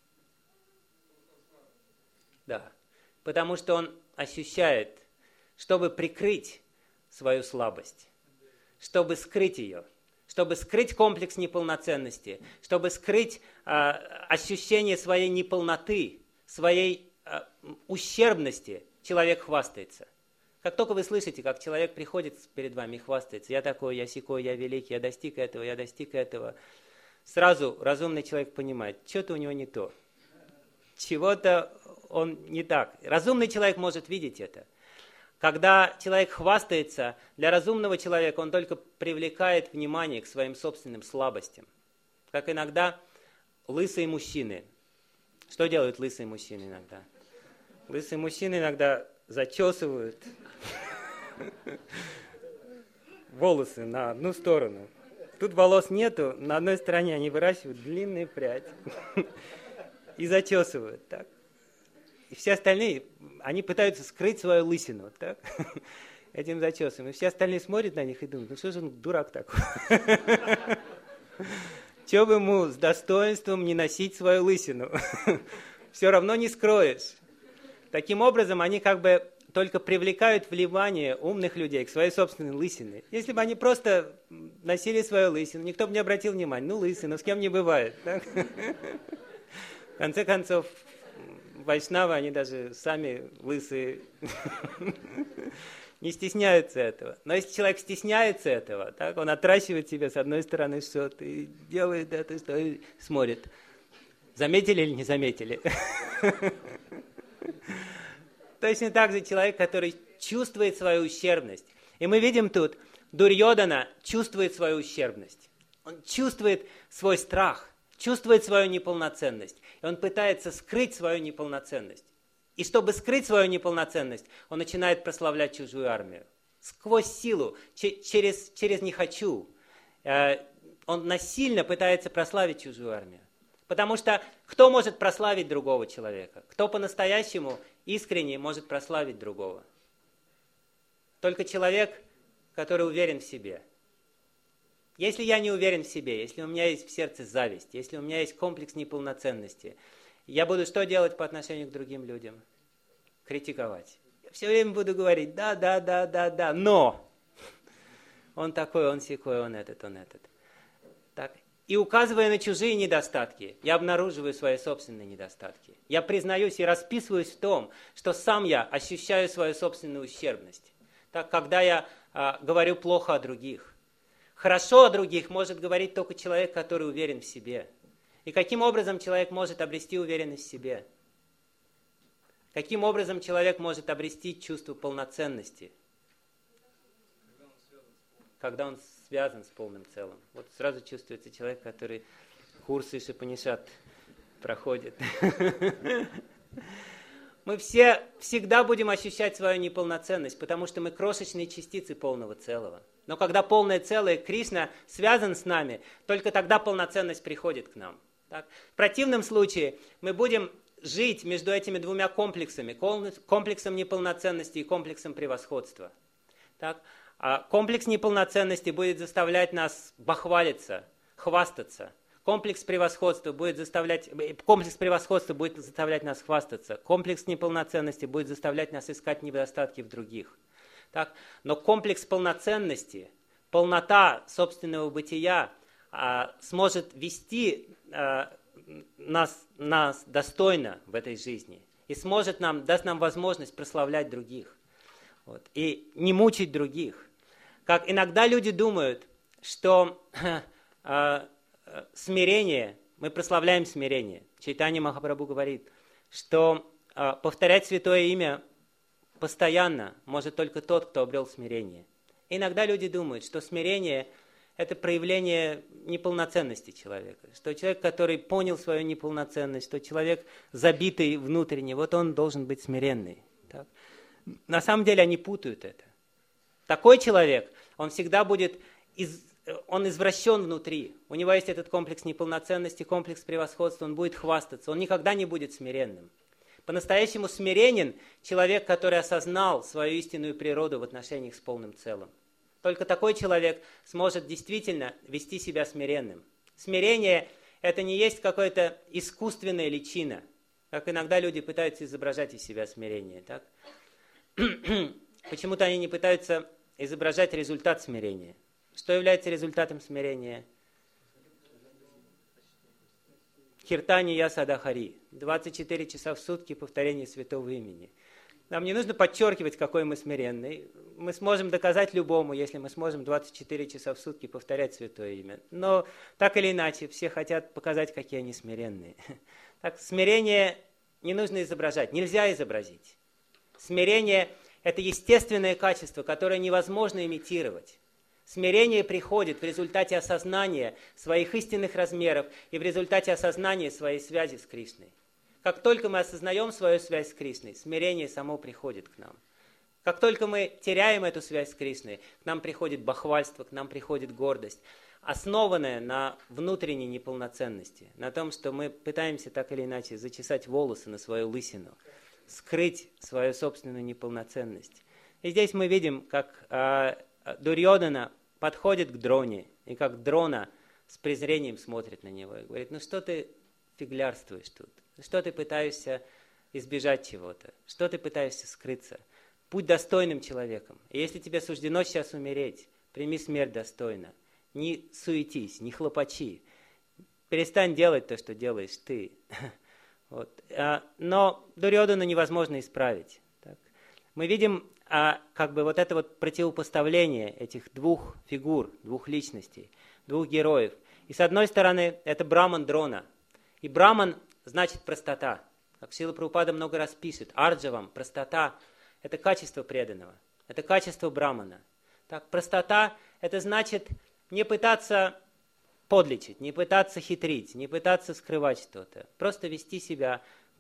Да, потому что он ощущает, чтобы прикрыть свою слабость, чтобы скрыть ее, чтобы скрыть комплекс неполноценности, чтобы скрыть ощущение своей неполноты, своей ущербности, человек хвастается. Как только вы слышите, как человек приходит перед вами и хвастается: я такой, я сякой, я великий, я достиг этого, сразу разумный человек понимает, что-то у него не то. Чего-то он не так. Разумный человек может видеть это. Когда человек хвастается, для разумного человека он только привлекает внимание к своим собственным слабостям. Как иногда лысые мужчины. Что делают лысые мужчины иногда? Лысые мужчины иногда зачесывают волосы на одну сторону. Тут волос нету, на одной стороне они выращивают длинные пряди и зачесывают. Так. И все остальные, они пытаются скрыть свою лысину, так? Этим зачесом. И все остальные смотрят на них и думают: ну что же он дурак такой? Че бы ему с достоинством не носить свою лысину? Все равно не скроешь. Таким образом, они как бы только привлекают внимание умных людей к своей собственной лысине. Если бы они просто носили свою лысину, никто бы не обратил внимания. Ну, лысина, с кем не бывает. Так? В конце концов, вайшнавы, они даже сами лысые, не стесняются этого. Но если человек стесняется этого, так, он отращивает себе с одной стороны что-то и делает это, что и смотрит. Заметили или не заметили? Точно так же человек, который чувствует свою ущербность. И мы видим тут, Дурьодана чувствует свою ущербность. Он чувствует свой страх, чувствует свою неполноценность. И он пытается скрыть свою неполноценность. И чтобы скрыть свою неполноценность, он начинает прославлять чужую армию. Сквозь силу, через «не хочу». Он насильно пытается прославить чужую армию. Потому что кто может прославить другого человека? Кто по-настоящему искренне может прославить другого? Только человек, который уверен в себе. Если я не уверен в себе, если у меня есть в сердце зависть, если у меня есть комплекс неполноценности, я буду что делать по отношению к другим людям? Критиковать. Я все время буду говорить: да, но он такой, он сякой, он этот. Так. И указывая на чужие недостатки, я обнаруживаю свои собственные недостатки. Я признаюсь и расписываюсь в том, что сам я ощущаю свою собственную ущербность. Так, когда я говорю плохо о других. Хорошо о других может говорить только человек, который уверен в себе. И каким образом человек может обрести уверенность в себе? Каким образом человек может обрести чувство полноценности? Когда он связан с полным целым. Вот сразу чувствуется человек, который курсы Шипанишат проходит. Мы все всегда будем ощущать свою неполноценность, потому что мы крошечные частицы полного целого. Но когда полное целое, Кришна связан с нами, только тогда полноценность приходит к нам. Так? В противном случае мы будем жить между этими двумя комплексами, комплексом неполноценности и комплексом превосходства. Так? А комплекс неполноценности будет заставлять нас бахвалиться, хвастаться. Комплекс превосходства будет заставлять нас хвастаться. Комплекс неполноценности будет заставлять нас искать недостатки в других. Так? Но комплекс полноценности, полнота собственного бытия сможет вести нас достойно в этой жизни и даст нам возможность прославлять других и не мучить других. Как иногда люди думают, что смирение, мы прославляем смирение. Чайтанья Махапрабху говорит, что повторять святое имя постоянно может только тот, кто обрел смирение. Иногда люди думают, что смирение – это проявление неполноценности человека, что человек, который понял свою неполноценность, что человек забитый внутренне, вот он должен быть смиренный. Так? На самом деле они путают это. Такой человек, он всегда будет, он извращен внутри, у него есть этот комплекс неполноценности, комплекс превосходства, он будет хвастаться, он никогда не будет смиренным. По-настоящему смиренен человек, который осознал свою истинную природу в отношениях с полным целым. Только такой человек сможет действительно вести себя смиренным. Смирение – это не есть какая-то искусственная личина, как иногда люди пытаются изображать из себя смирение. Так? Почему-то они не пытаются изображать результат смирения. Что является результатом смирения? Киртания Садахари. 24 часа в сутки повторение святого имени. Нам не нужно подчеркивать, какой мы смиренный. Мы сможем доказать любому, если мы сможем 24 часа в сутки повторять святое имя. Но так или иначе, все хотят показать, какие они смиренные. Так, смирение не нужно изображать, нельзя изобразить. Смирение – это естественное качество, которое невозможно имитировать. Смирение приходит в результате осознания своих истинных размеров и в результате осознания своей связи с Кришной. Как только мы осознаем свою связь с Кришной, смирение само приходит к нам. Как только мы теряем эту связь с Кришной, к нам приходит бахвальство, к нам приходит гордость, основанная на внутренней неполноценности, на том, что мы пытаемся так или иначе зачесать волосы на свою лысину, скрыть свою собственную неполноценность. И здесь мы видим, как Дурьодана подходит к Дроне, и как Дрона с презрением смотрит на него и говорит: ну что ты фиглярствуешь тут? Что ты пытаешься избежать чего-то? Что ты пытаешься скрыться? Будь достойным человеком. И если тебе суждено сейчас умереть, прими смерть достойно. Не суетись, не хлопачи. Перестань делать то, что делаешь ты. Вот. Но Дурьодана невозможно исправить. Так. Мы видим как бы вот это вот противопоставление этих двух фигур, двух личностей, двух героев. И с одной стороны, это Браман Дрона. И Браман значит простота. Как Шрила Прабхупада много раз пишет, Арджавам, простота – это качество преданного, это качество Брамана. Так, простота – это значит не пытаться подлечить, не пытаться хитрить, не пытаться скрывать что-то. Просто вести себя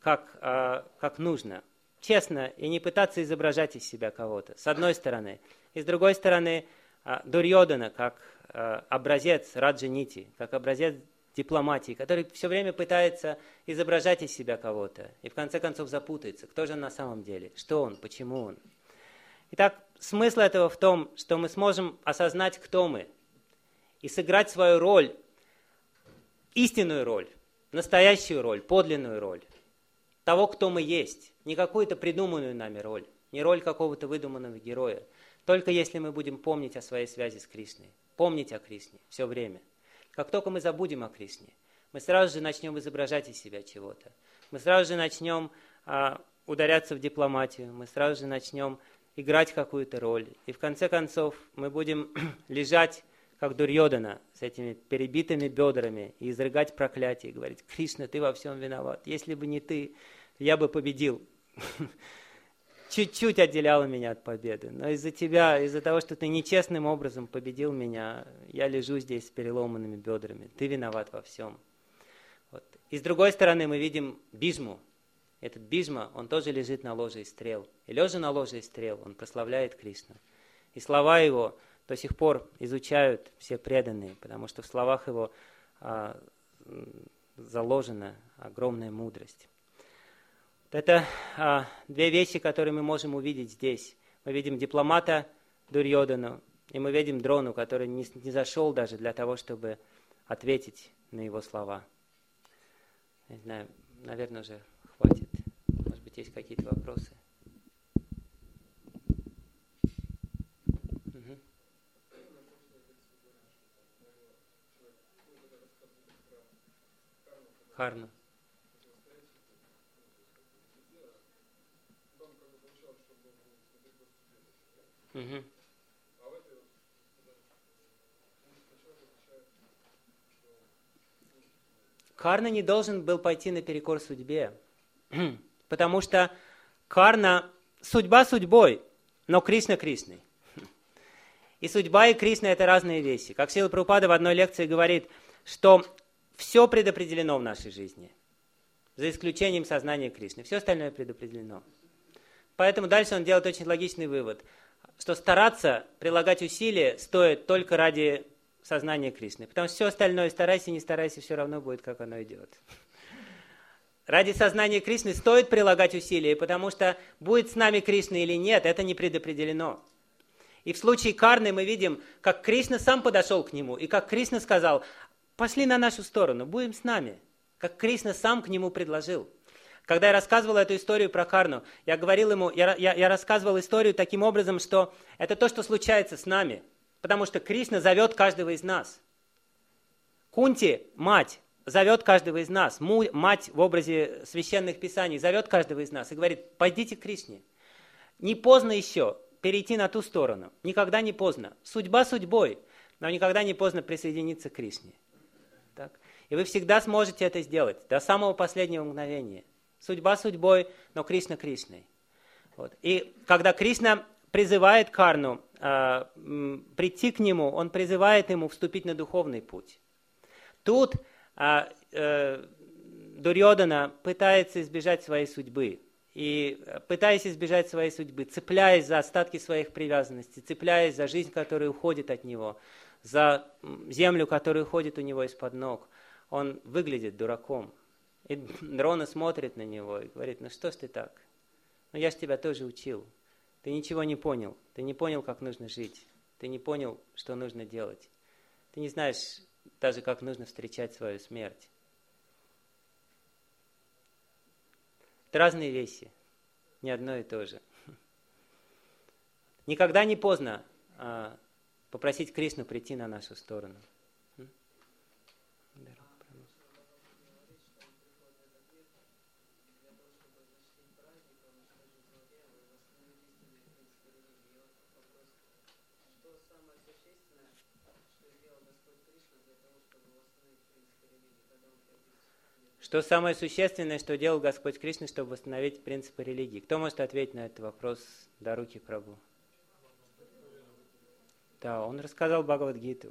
как нужно, честно, и не пытаться изображать из себя кого-то, с одной стороны. И с другой стороны, Дурьодана как образец Раджанити, как образец дипломатии, который все время пытается изображать из себя кого-то и в конце концов запутается. Кто же он на самом деле? Что он? Почему он? Итак, смысл этого в том, что мы сможем осознать, кто мы, и сыграть свою роль, истинную роль, настоящую роль, подлинную роль того, кто мы есть, не какую-то придуманную нами роль, не роль какого-то выдуманного героя, только если мы будем помнить о своей связи с Кришной, помнить о Кришне все время. Как только мы забудем о Кришне, мы сразу же начнем изображать из себя чего-то. Мы сразу же начнем ударяться в дипломатию, мы сразу же начнем играть какую-то роль. И в конце концов мы будем лежать, как Дурьодана, с этими перебитыми бедрами и изрыгать проклятие, и говорить: Кришна, ты во всем виноват. Если бы не ты, я бы победил. Чуть-чуть отделяло меня от победы. Но из-за тебя, из-за того, что ты нечестным образом победил меня, я лежу здесь с переломанными бедрами. Ты виноват во всем. Вот. И с другой стороны мы видим Бижму. Этот Бижма, он тоже лежит на ложе из стрел. И лежа на ложе из стрел, он прославляет Кришну. И слова его до сих пор изучают все преданные, потому что в словах его заложена огромная мудрость. Это две вещи, которые мы можем увидеть здесь. Мы видим дипломата Дурьёдану, и мы видим Дрону, который не зашел даже для того, чтобы ответить на его слова. Не знаю, наверное, уже хватит. Может быть, есть какие-то вопросы? Угу. Карну. Угу. Карна не должен был пойти наперекор судьбе, потому что Карна, судьба судьбой, но Кришна Кришной. И судьба, и Кришна – это разные вещи. Как Шрила Прабхупада в одной лекции говорит, что все предопределено в нашей жизни, за исключением сознания Кришны. Все остальное предопределено. Поэтому дальше он делает очень логичный вывод, что стараться, прилагать усилия стоит только ради сознания Кришны. Потому что все остальное, старайся, не старайся, все равно будет, как оно идет. Ради сознания Кришны стоит прилагать усилия, потому что будет с нами Кришна или нет, это не предопределено. И в случае Карны мы видим, как Кришна сам подошел к нему, и как Кришна сказал, пошли на нашу сторону, будем с нами. Как Кришна сам к нему предложил. Когда я рассказывал эту историю про Карну, я говорил ему, я рассказывал историю таким образом, что это то, что случается с нами. Потому что Кришна зовет каждого из нас. Кунти, мать, зовет каждого из нас. Мать в образе священных писаний зовет каждого из нас и говорит, пойдите к Кришне. Не поздно еще перейти на ту сторону. Никогда не поздно. Судьба судьбой, но никогда не поздно присоединиться к Кришне. Так? И вы всегда сможете это сделать до самого последнего мгновения. Судьба судьбой, но Кришна Кришной. Вот. И когда Кришна призывает Карну прийти к нему, он призывает ему вступить на духовный путь. Тут Дурьёдана пытается избежать своей судьбы. И пытаясь избежать своей судьбы, цепляясь за остатки своих привязанностей, цепляясь за жизнь, которая уходит от него, за землю, которая уходит у него из-под ног, он выглядит дураком. И Дрона смотрит на него и говорит, ну что ж ты так? Ну я ж тебя тоже учил. Ты ничего не понял. Ты не понял, как нужно жить. Ты не понял, что нужно делать. Ты не знаешь даже, как нужно встречать свою смерть. Это разные вещи. Не одно и то же. Никогда не поздно попросить Кришну прийти на нашу сторону. Что самое существенное, что делал Господь Кришна, чтобы восстановить принципы религии? Кто может ответить на этот вопрос? Даруки Прабху. Да, он рассказал Бхагавад-гиту.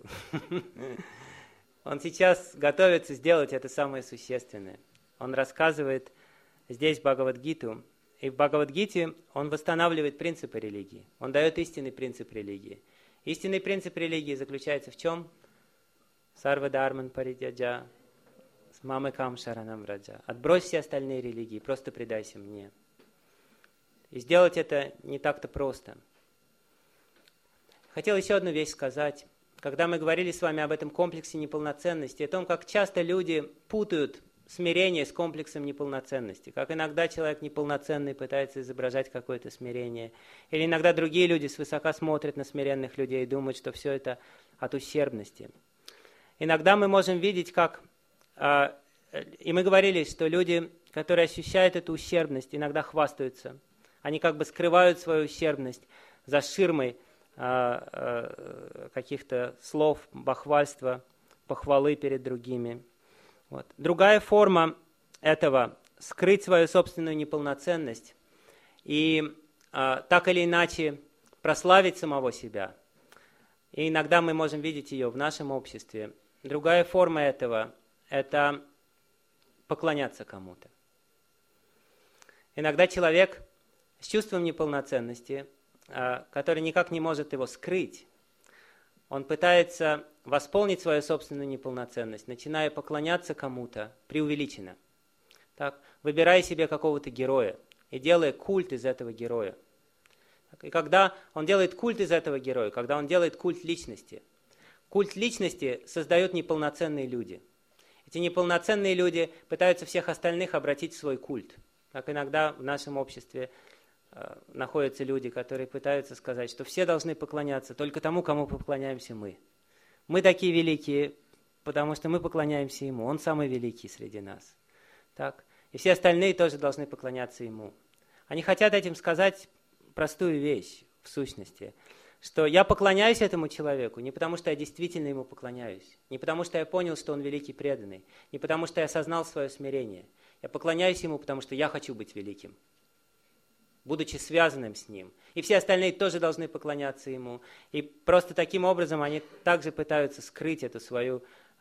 Он сейчас готовится сделать это самое существенное. Он рассказывает здесь Бхагавад-гиту. И в Бхагавад-гите он восстанавливает принципы религии. Он дает истинный принцип религии. Истинный принцип религии заключается в чем? Сарва дарман паридьяджа. Мамакам шаранам раджа. Отбрось все остальные религии, просто предайся мне. И сделать это не так-то просто. Хотел еще одну вещь сказать. Когда мы говорили с вами об этом комплексе неполноценности, о том, как часто люди путают смирение с комплексом неполноценности, как иногда человек неполноценный пытается изображать какое-то смирение, или иногда другие люди свысока смотрят на смиренных людей и думают, что все это от ущербности. Иногда мы можем видеть, как... И мы говорили, что люди, которые ощущают эту ущербность, иногда хвастаются. Они как бы скрывают свою ущербность за ширмой каких-то слов, бахвальства, похвалы перед другими. Вот. Другая форма этого – скрыть свою собственную неполноценность и так или иначе прославить самого себя. И иногда мы можем видеть ее в нашем обществе. Другая форма этого – это поклоняться кому-то. Иногда человек с чувством неполноценности, который никак не может его скрыть, он пытается восполнить свою собственную неполноценность, начиная поклоняться кому-то преувеличенно. Так, выбирая себе какого-то героя и делая культ из этого героя. Так, и когда он делает культ из этого героя, когда он делает культ личности создают неполноценные люди. Эти неполноценные люди пытаются всех остальных обратить в свой культ. Так иногда в нашем обществе находятся люди, которые пытаются сказать, что все должны поклоняться только тому, кому поклоняемся мы. Мы такие великие, потому что мы поклоняемся Ему. Он самый великий среди нас. Так? И все остальные тоже должны поклоняться Ему. Они хотят этим сказать простую вещь, в сущности, что я поклоняюсь этому человеку не потому, что я действительно ему поклоняюсь, не потому, что я понял, что он великий преданный, не потому, что я осознал свое смирение. Я поклоняюсь ему, потому что я хочу быть великим, будучи связанным с ним. И все остальные тоже должны поклоняться ему. И просто таким образом они также пытаются скрыть эту свою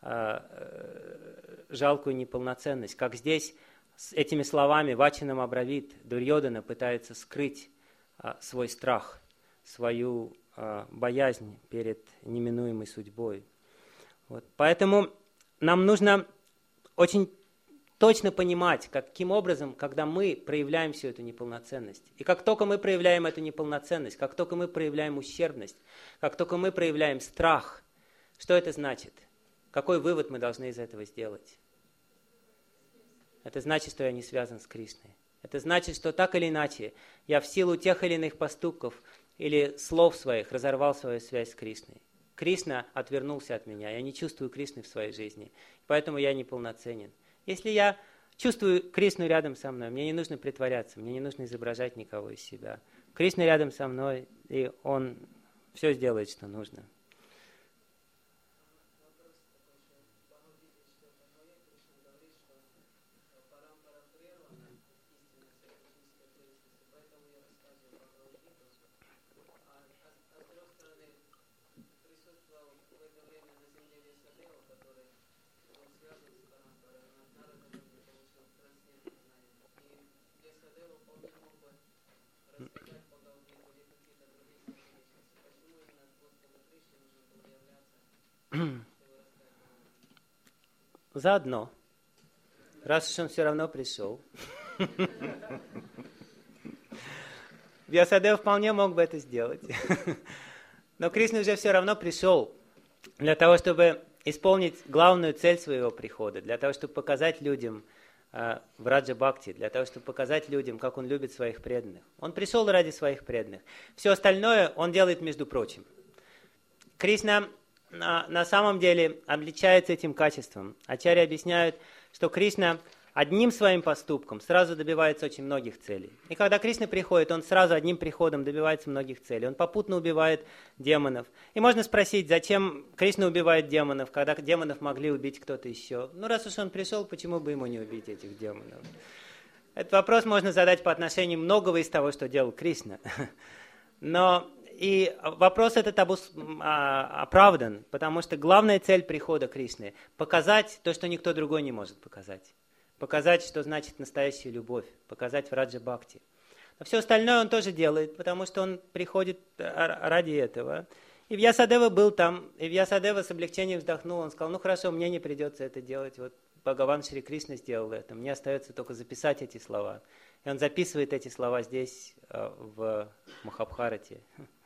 жалкую неполноценность, как здесь с этими словами Вачанам Абравит Дурьодана пытается скрыть свой страх, свою боязнь перед неминуемой судьбой. Вот. Поэтому нам нужно очень точно понимать, каким образом, когда мы проявляем всю эту неполноценность. И как только мы проявляем эту неполноценность, как только мы проявляем ущербность, как только мы проявляем страх, что это значит? Какой вывод мы должны из этого сделать? Это значит, что я не связан с Кришной. Это значит, что так или иначе я в силу тех или иных поступков или слов своих разорвал свою связь с Кришной. Кришна отвернулся от меня, я не чувствую Кришны в своей жизни, поэтому я неполноценен. Если я чувствую Кришну рядом со мной, мне не нужно притворяться, мне не нужно изображать никого из себя. Кришна рядом со мной, и Он все сделает, что нужно. Заодно, раз уж он все равно пришел. Вьясадева вполне мог бы это сделать. Но Кришна уже все равно пришел для того, чтобы исполнить главную цель своего прихода, для того, чтобы показать людям в Раджа Бхакти, для того, чтобы показать людям, как он любит своих преданных. Он пришел ради своих преданных. Все остальное он делает между прочим. Кришна на самом деле обличается этим качеством. Ачарьи объясняют, что Кришна одним своим поступком сразу добивается очень многих целей. И когда Кришна приходит, он сразу одним приходом добивается многих целей. Он попутно убивает демонов. И можно спросить, зачем Кришна убивает демонов, когда демонов могли убить кто-то еще? Ну, раз уж он пришел, почему бы ему не убить этих демонов? Этот вопрос можно задать по отношению многого из того, что делал Кришна. Но и вопрос этот оправдан, потому что главная цель прихода Кришны – показать то, что никто другой не может показать. Показать, что значит настоящая любовь, показать в Раджа Бхакти. Но все остальное он тоже делает, потому что он приходит ради этого. И Вьясадева был там, и Вьясадева с облегчением вздохнул, он сказал, ну хорошо, мне не придется это делать, вот Бхагаван Шри Кришна сделал это, мне остается только записать эти слова. И он записывает эти слова здесь, в Махабхарате.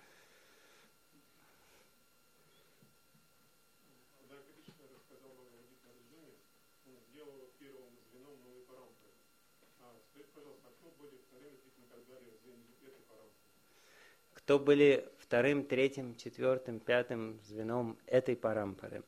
Кто были вторым, третьим, четвертым, пятым звеном этой парампары.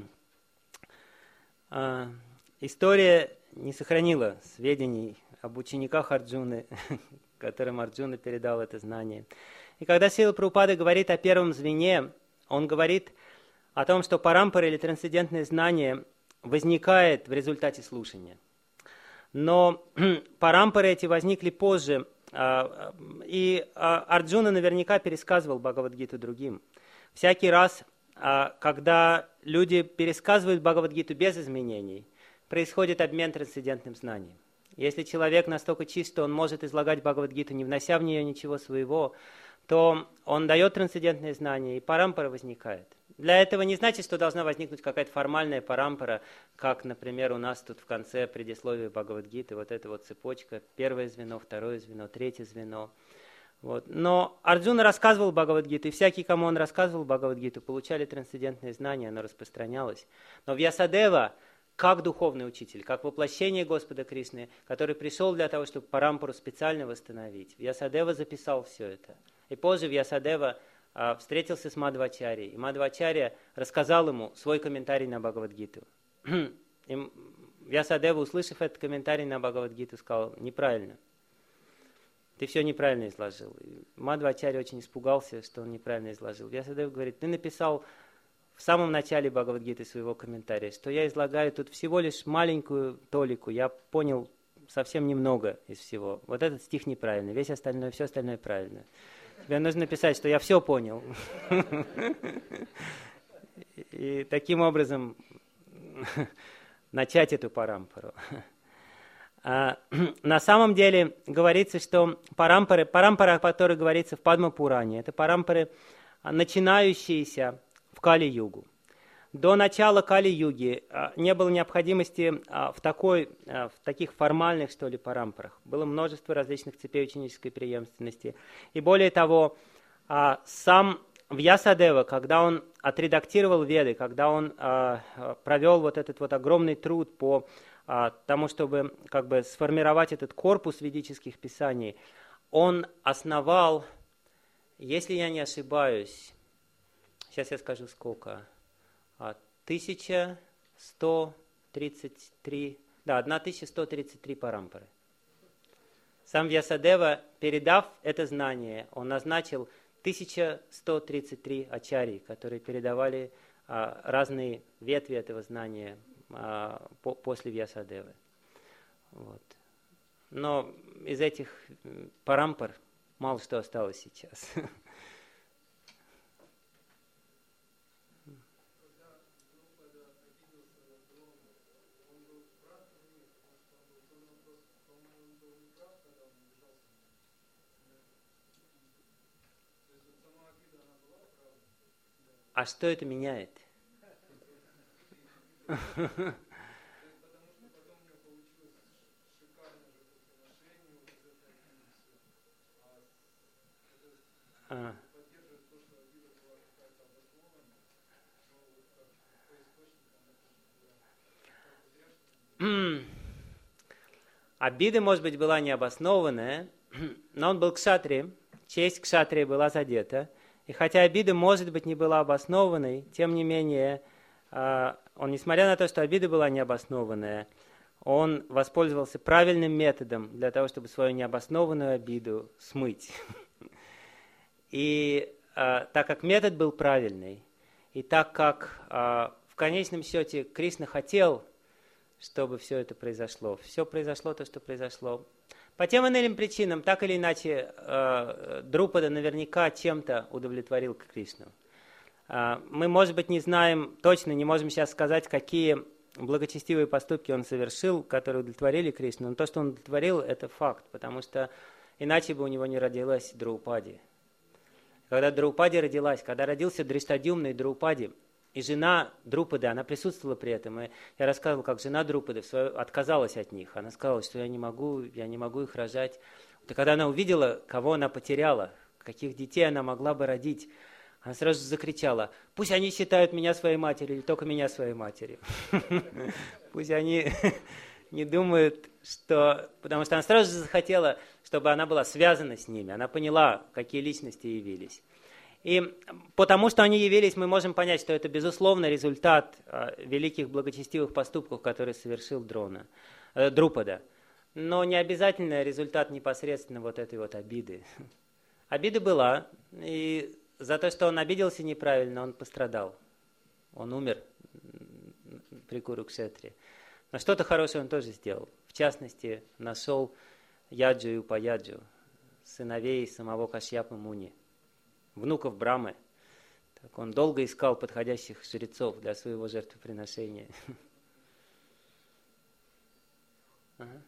История не сохранила сведений об учениках Арджуны, которым Арджуна передал это знание. И когда Срила Прабхупада говорит о первом звене, он говорит о том, что парампара или трансцендентное знание возникает в результате слушания. Но парампары эти возникли позже, и Арджуна наверняка пересказывал Бхагавад-гиту другим. Всякий раз, когда люди пересказывают Бхагавад-гиту без изменений, происходит обмен трансцендентным знанием. Если человек настолько чист, что он может излагать Бхагавад-гиту, не внося в нее ничего своего, то он дает трансцендентное знание, и парампара возникает. Для этого не значит, что должна возникнуть какая-то формальная парампара, как, например, у нас тут в конце предисловия Бхагавад-гиты, вот эта вот цепочка, первое звено, второе звено, третье звено. Вот. Но Арджуна рассказывал Бхагавад-гиту, и всякий, кому он рассказывал Бхагавад-гиту, получали трансцендентные знания, оно распространялось. Но Вьясадева, как духовный учитель, как воплощение Господа Кришны, который пришел для того, чтобы парампару специально восстановить, Вьясадева записал все это. И позже Вьясадева встретился с Мадхвачарьей, и Мадхвачарья рассказал ему свой комментарий на Бхагавад-гиту. И Вьясадева, услышав этот комментарий на Бхагавад-гиту, сказал: неправильно. Ты все неправильно изложил. Мадхвачарья очень испугался, что он неправильно изложил. Вьясадева говорит: ты написал в самом начале Бхагавад-гиты своего комментария, что я излагаю тут всего лишь маленькую толику, я понял совсем немного из всего. Вот этот стих неправильный, весь остальной, все остальное правильно. Тебе нужно написать, что я все понял. И таким образом начать эту парампару. На самом деле говорится, что парампара, о которой говорится в Падма-пуране, это парампары, начинающиеся в Кали-югу. До начала Кали-юги не было необходимости в таких формальных, что ли, парампарах. Было множество различных цепей ученической преемственности. И более того, сам Вьясадева, когда он отредактировал Веды, когда он провел вот этот вот огромный труд по тому, чтобы как бы сформировать этот корпус ведических писаний, он основал, если я не ошибаюсь, сейчас я скажу сколько, 1133 парампары. Сам Вьясадева, передав это знание, он назначил 1133 ачарьи, которые передавали разные ветви этого знания после Вьясадевы. Вот. Но из этих парампар мало что осталось сейчас. А что это меняет? Обида, может быть, была необоснованная, но он был кшатри, честь кшатрия была задета. И хотя обида, может быть, не была обоснованной, тем не менее, он, несмотря на то, что обида была необоснованная, он воспользовался правильным методом для того, чтобы свою необоснованную обиду смыть. И так как метод был правильный, и так как в конечном счете Кришна хотел, чтобы все это произошло, все произошло то, что произошло. По тем или иным причинам, так или иначе, Друпада наверняка чем-то удовлетворил Кришну. Мы, может быть, не знаем точно, не можем сейчас сказать, какие благочестивые поступки он совершил, которые удовлетворили Кришну. Но то, что он удовлетворил, это факт, потому что иначе бы у него не родилась Драупади. Когда Драупади родилась, когда родился Дриштадюмна и Драупади, и жена Друпады, она присутствовала при этом. И я рассказывал, как жена Друпады отказалась от них. Она сказала, что я не могу их рожать. И когда она увидела, кого она потеряла, каких детей она могла бы родить, она сразу же закричала: пусть они считают меня своей матерью, или только меня своей матерью. Пусть они не думают, что... Потому что она сразу же захотела, чтобы она была связана с ними. Она поняла, какие личности явились. И потому что они явились, мы можем понять, что это, безусловно, результат великих благочестивых поступков, которые совершил Друпада. Но не обязательно результат непосредственно вот этой вот обиды. Обида была, и за то, что он обиделся неправильно, он пострадал. Он умер при Курукшетре. Но что-то хорошее он тоже сделал. В частности, нашел Яджу и Упаяджу, сыновей самого Кашьяпы Муни, внуков Брамы. Так он долго искал подходящих жрецов для своего жертвоприношения. Ага.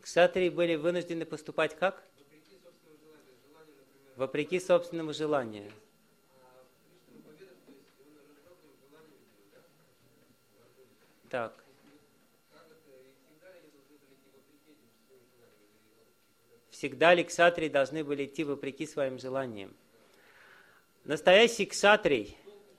Кшатрии были вынуждены поступать как? Вопреки собственному желанию. Так. Всегда ли кшатрии должны были идти вопреки своим желаниям? Настоящий кшатрий,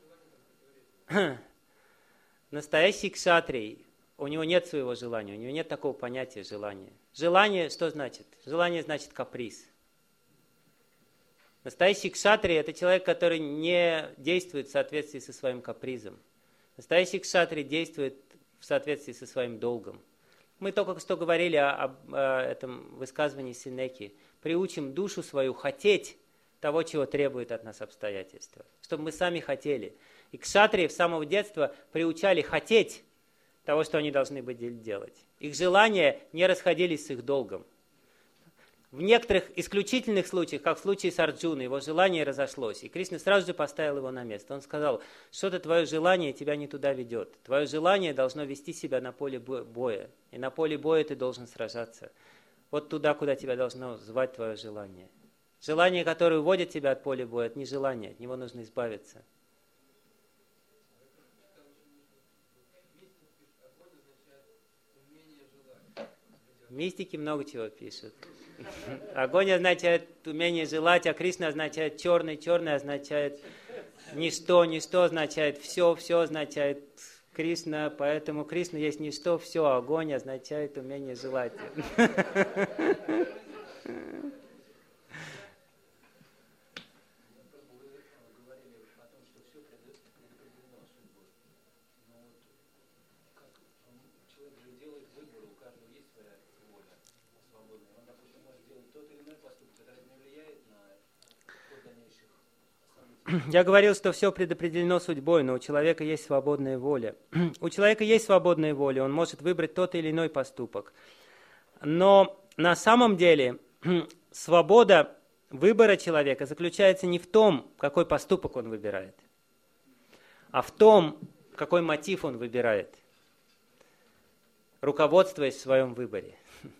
у него нет своего желания, у него нет такого понятия желания. Желание что значит? Желание значит каприз. Настоящий кшатрий – это человек, который не действует в соответствии со своим капризом. Настоящий кшатрий действует в соответствии со своим долгом. Мы только что говорили об этом высказывании Сенеки. Приучим душу свою хотеть того, чего требует от нас обстоятельства. Чтобы мы сами хотели. И кшатрии с самого детства приучали хотеть того, что они должны были делать. Их желания не расходились с их долгом. В некоторых исключительных случаях, как в случае с Арджуной, его желание разошлось. И Кришна сразу же поставил его на место. Он сказал, что-то твое желание тебя не туда ведет. Твое желание должно вести себя на поле боя. И на поле боя ты должен сражаться. Вот туда, куда тебя должно звать твое желание. Желание, которое уводит тебя от поля боя, это не желание, от него нужно избавиться. Мистики много чего пишут. Огонь означает умение желать, а Кришна означает черный, черный означает ничто, ничто означает все, все означает Кришна, поэтому Кришна есть ничто, все, а огонь означает умение желать. Я говорил, что все предопределено судьбой, но у человека есть свободная воля. У человека есть свободная воля, он может выбрать тот или иной поступок. Но на самом деле свобода выбора человека заключается не в том, какой поступок он выбирает, а в том, какой мотив он выбирает, руководствуясь в своем выборе.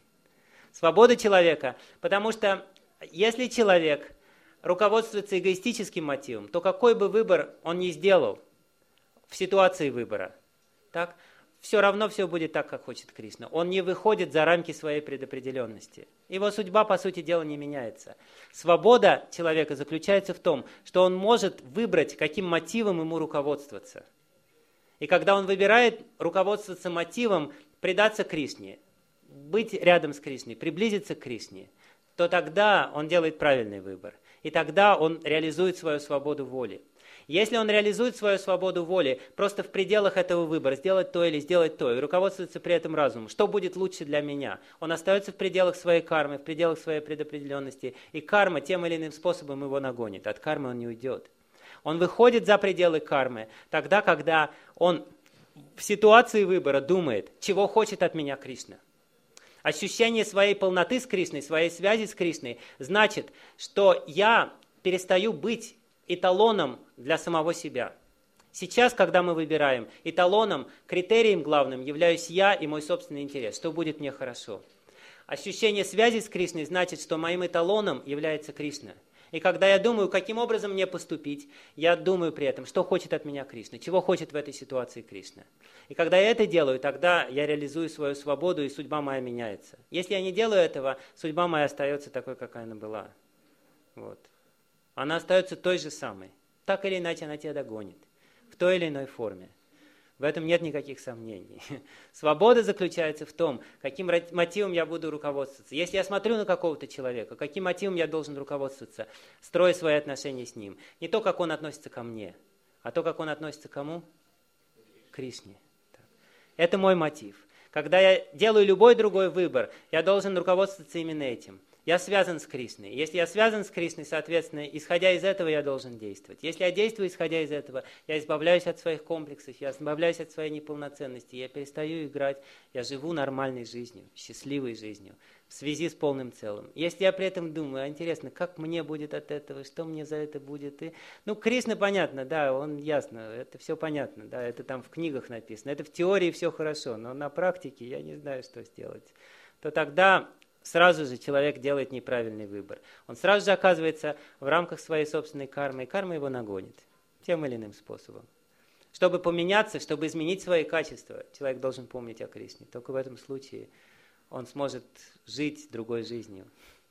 Свобода человека, потому что если человек руководствуется эгоистическим мотивом, то какой бы выбор он ни сделал в ситуации выбора, так, все равно все будет так, как хочет Кришна. Он не выходит за рамки своей предопределенности. Его судьба, по сути дела, не меняется. Свобода человека заключается в том, что он может выбрать, каким мотивом ему руководствоваться. И когда он выбирает руководствоваться мотивом предаться Кришне, быть рядом с Кришной, приблизиться к Кришне, то тогда он делает правильный выбор. И тогда он реализует свою свободу воли. Если он реализует свою свободу воли просто в пределах этого выбора, сделать то или сделать то, и руководствуется при этом разумом, что будет лучше для меня, он остается в пределах своей кармы, в пределах своей предопределенности, и карма тем или иным способом его нагонит. От кармы он не уйдет. Он выходит за пределы кармы тогда, когда он в ситуации выбора думает, чего хочет от меня Кришна. Ощущение своей полноты с Кришной, своей связи с Кришной, значит, что я перестаю быть эталоном для самого себя. Сейчас, когда мы выбираем, эталоном, критерием главным являюсь я и мой собственный интерес, что будет мне хорошо. Ощущение связи с Кришной значит, что моим эталоном является Кришна. И когда я думаю, каким образом мне поступить, я думаю при этом, что хочет от меня Кришна, чего хочет в этой ситуации Кришна. И когда я это делаю, тогда я реализую свою свободу, и судьба моя меняется. Если я не делаю этого, судьба моя остается такой, какая она была. Вот. Она остается той же самой. Так или иначе она тебя догонит. В той или иной форме. В этом нет никаких сомнений. Свобода заключается в том, каким мотивом я буду руководствоваться. Если я смотрю на какого-то человека, каким мотивом я должен руководствоваться, строя свои отношения с ним. Не то, как он относится ко мне, а то, как он относится к кому? К Кришне. Это мой мотив. Когда я делаю любой другой выбор, я должен руководствоваться именно этим. Я связан с Кришной. Если я связан с Кришной, соответственно, исходя из этого я должен действовать. Если я действую, исходя из этого, я избавляюсь от своих комплексов, я избавляюсь от своей неполноценности, я перестаю играть, я живу нормальной жизнью, счастливой жизнью, в связи с полным целым. Если я при этом думаю, интересно, как мне будет от этого, что мне за это будет? Кришна понятно, да, он ясно, это все понятно, да, это там в книгах написано, это в теории все хорошо, но на практике я не знаю, что сделать. то тогда сразу же человек делает неправильный выбор. Он сразу же оказывается в рамках своей собственной кармы, и карма его нагонит тем или иным способом. Чтобы поменяться, чтобы изменить свои качества, человек должен помнить о Кришне. Только в этом случае он сможет жить другой жизнью.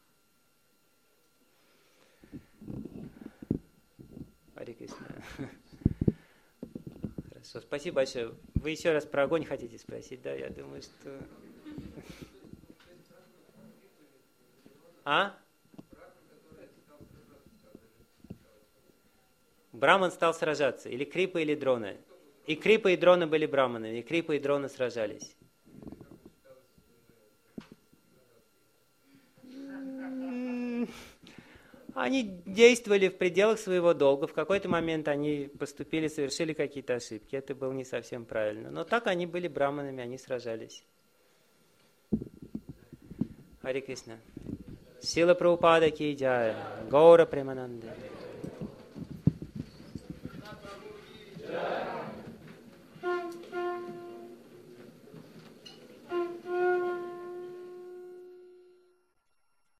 Харе Кришна. Хорошо, спасибо большое. Вы еще раз про огонь хотите спросить, да? Я думаю, что... А? Браман стал сражаться. Или Крипа, или Дрона. И Крипа, и Дрона были браманами. И Крипа, и Дрона сражались. Они действовали в пределах своего долга. В какой-то момент они поступили, совершили какие-то ошибки. Это было не совсем правильно. Но так они были браманами, они сражались. Харе Кришна. Шила Прабхупада ки джай. Гаура Премананда.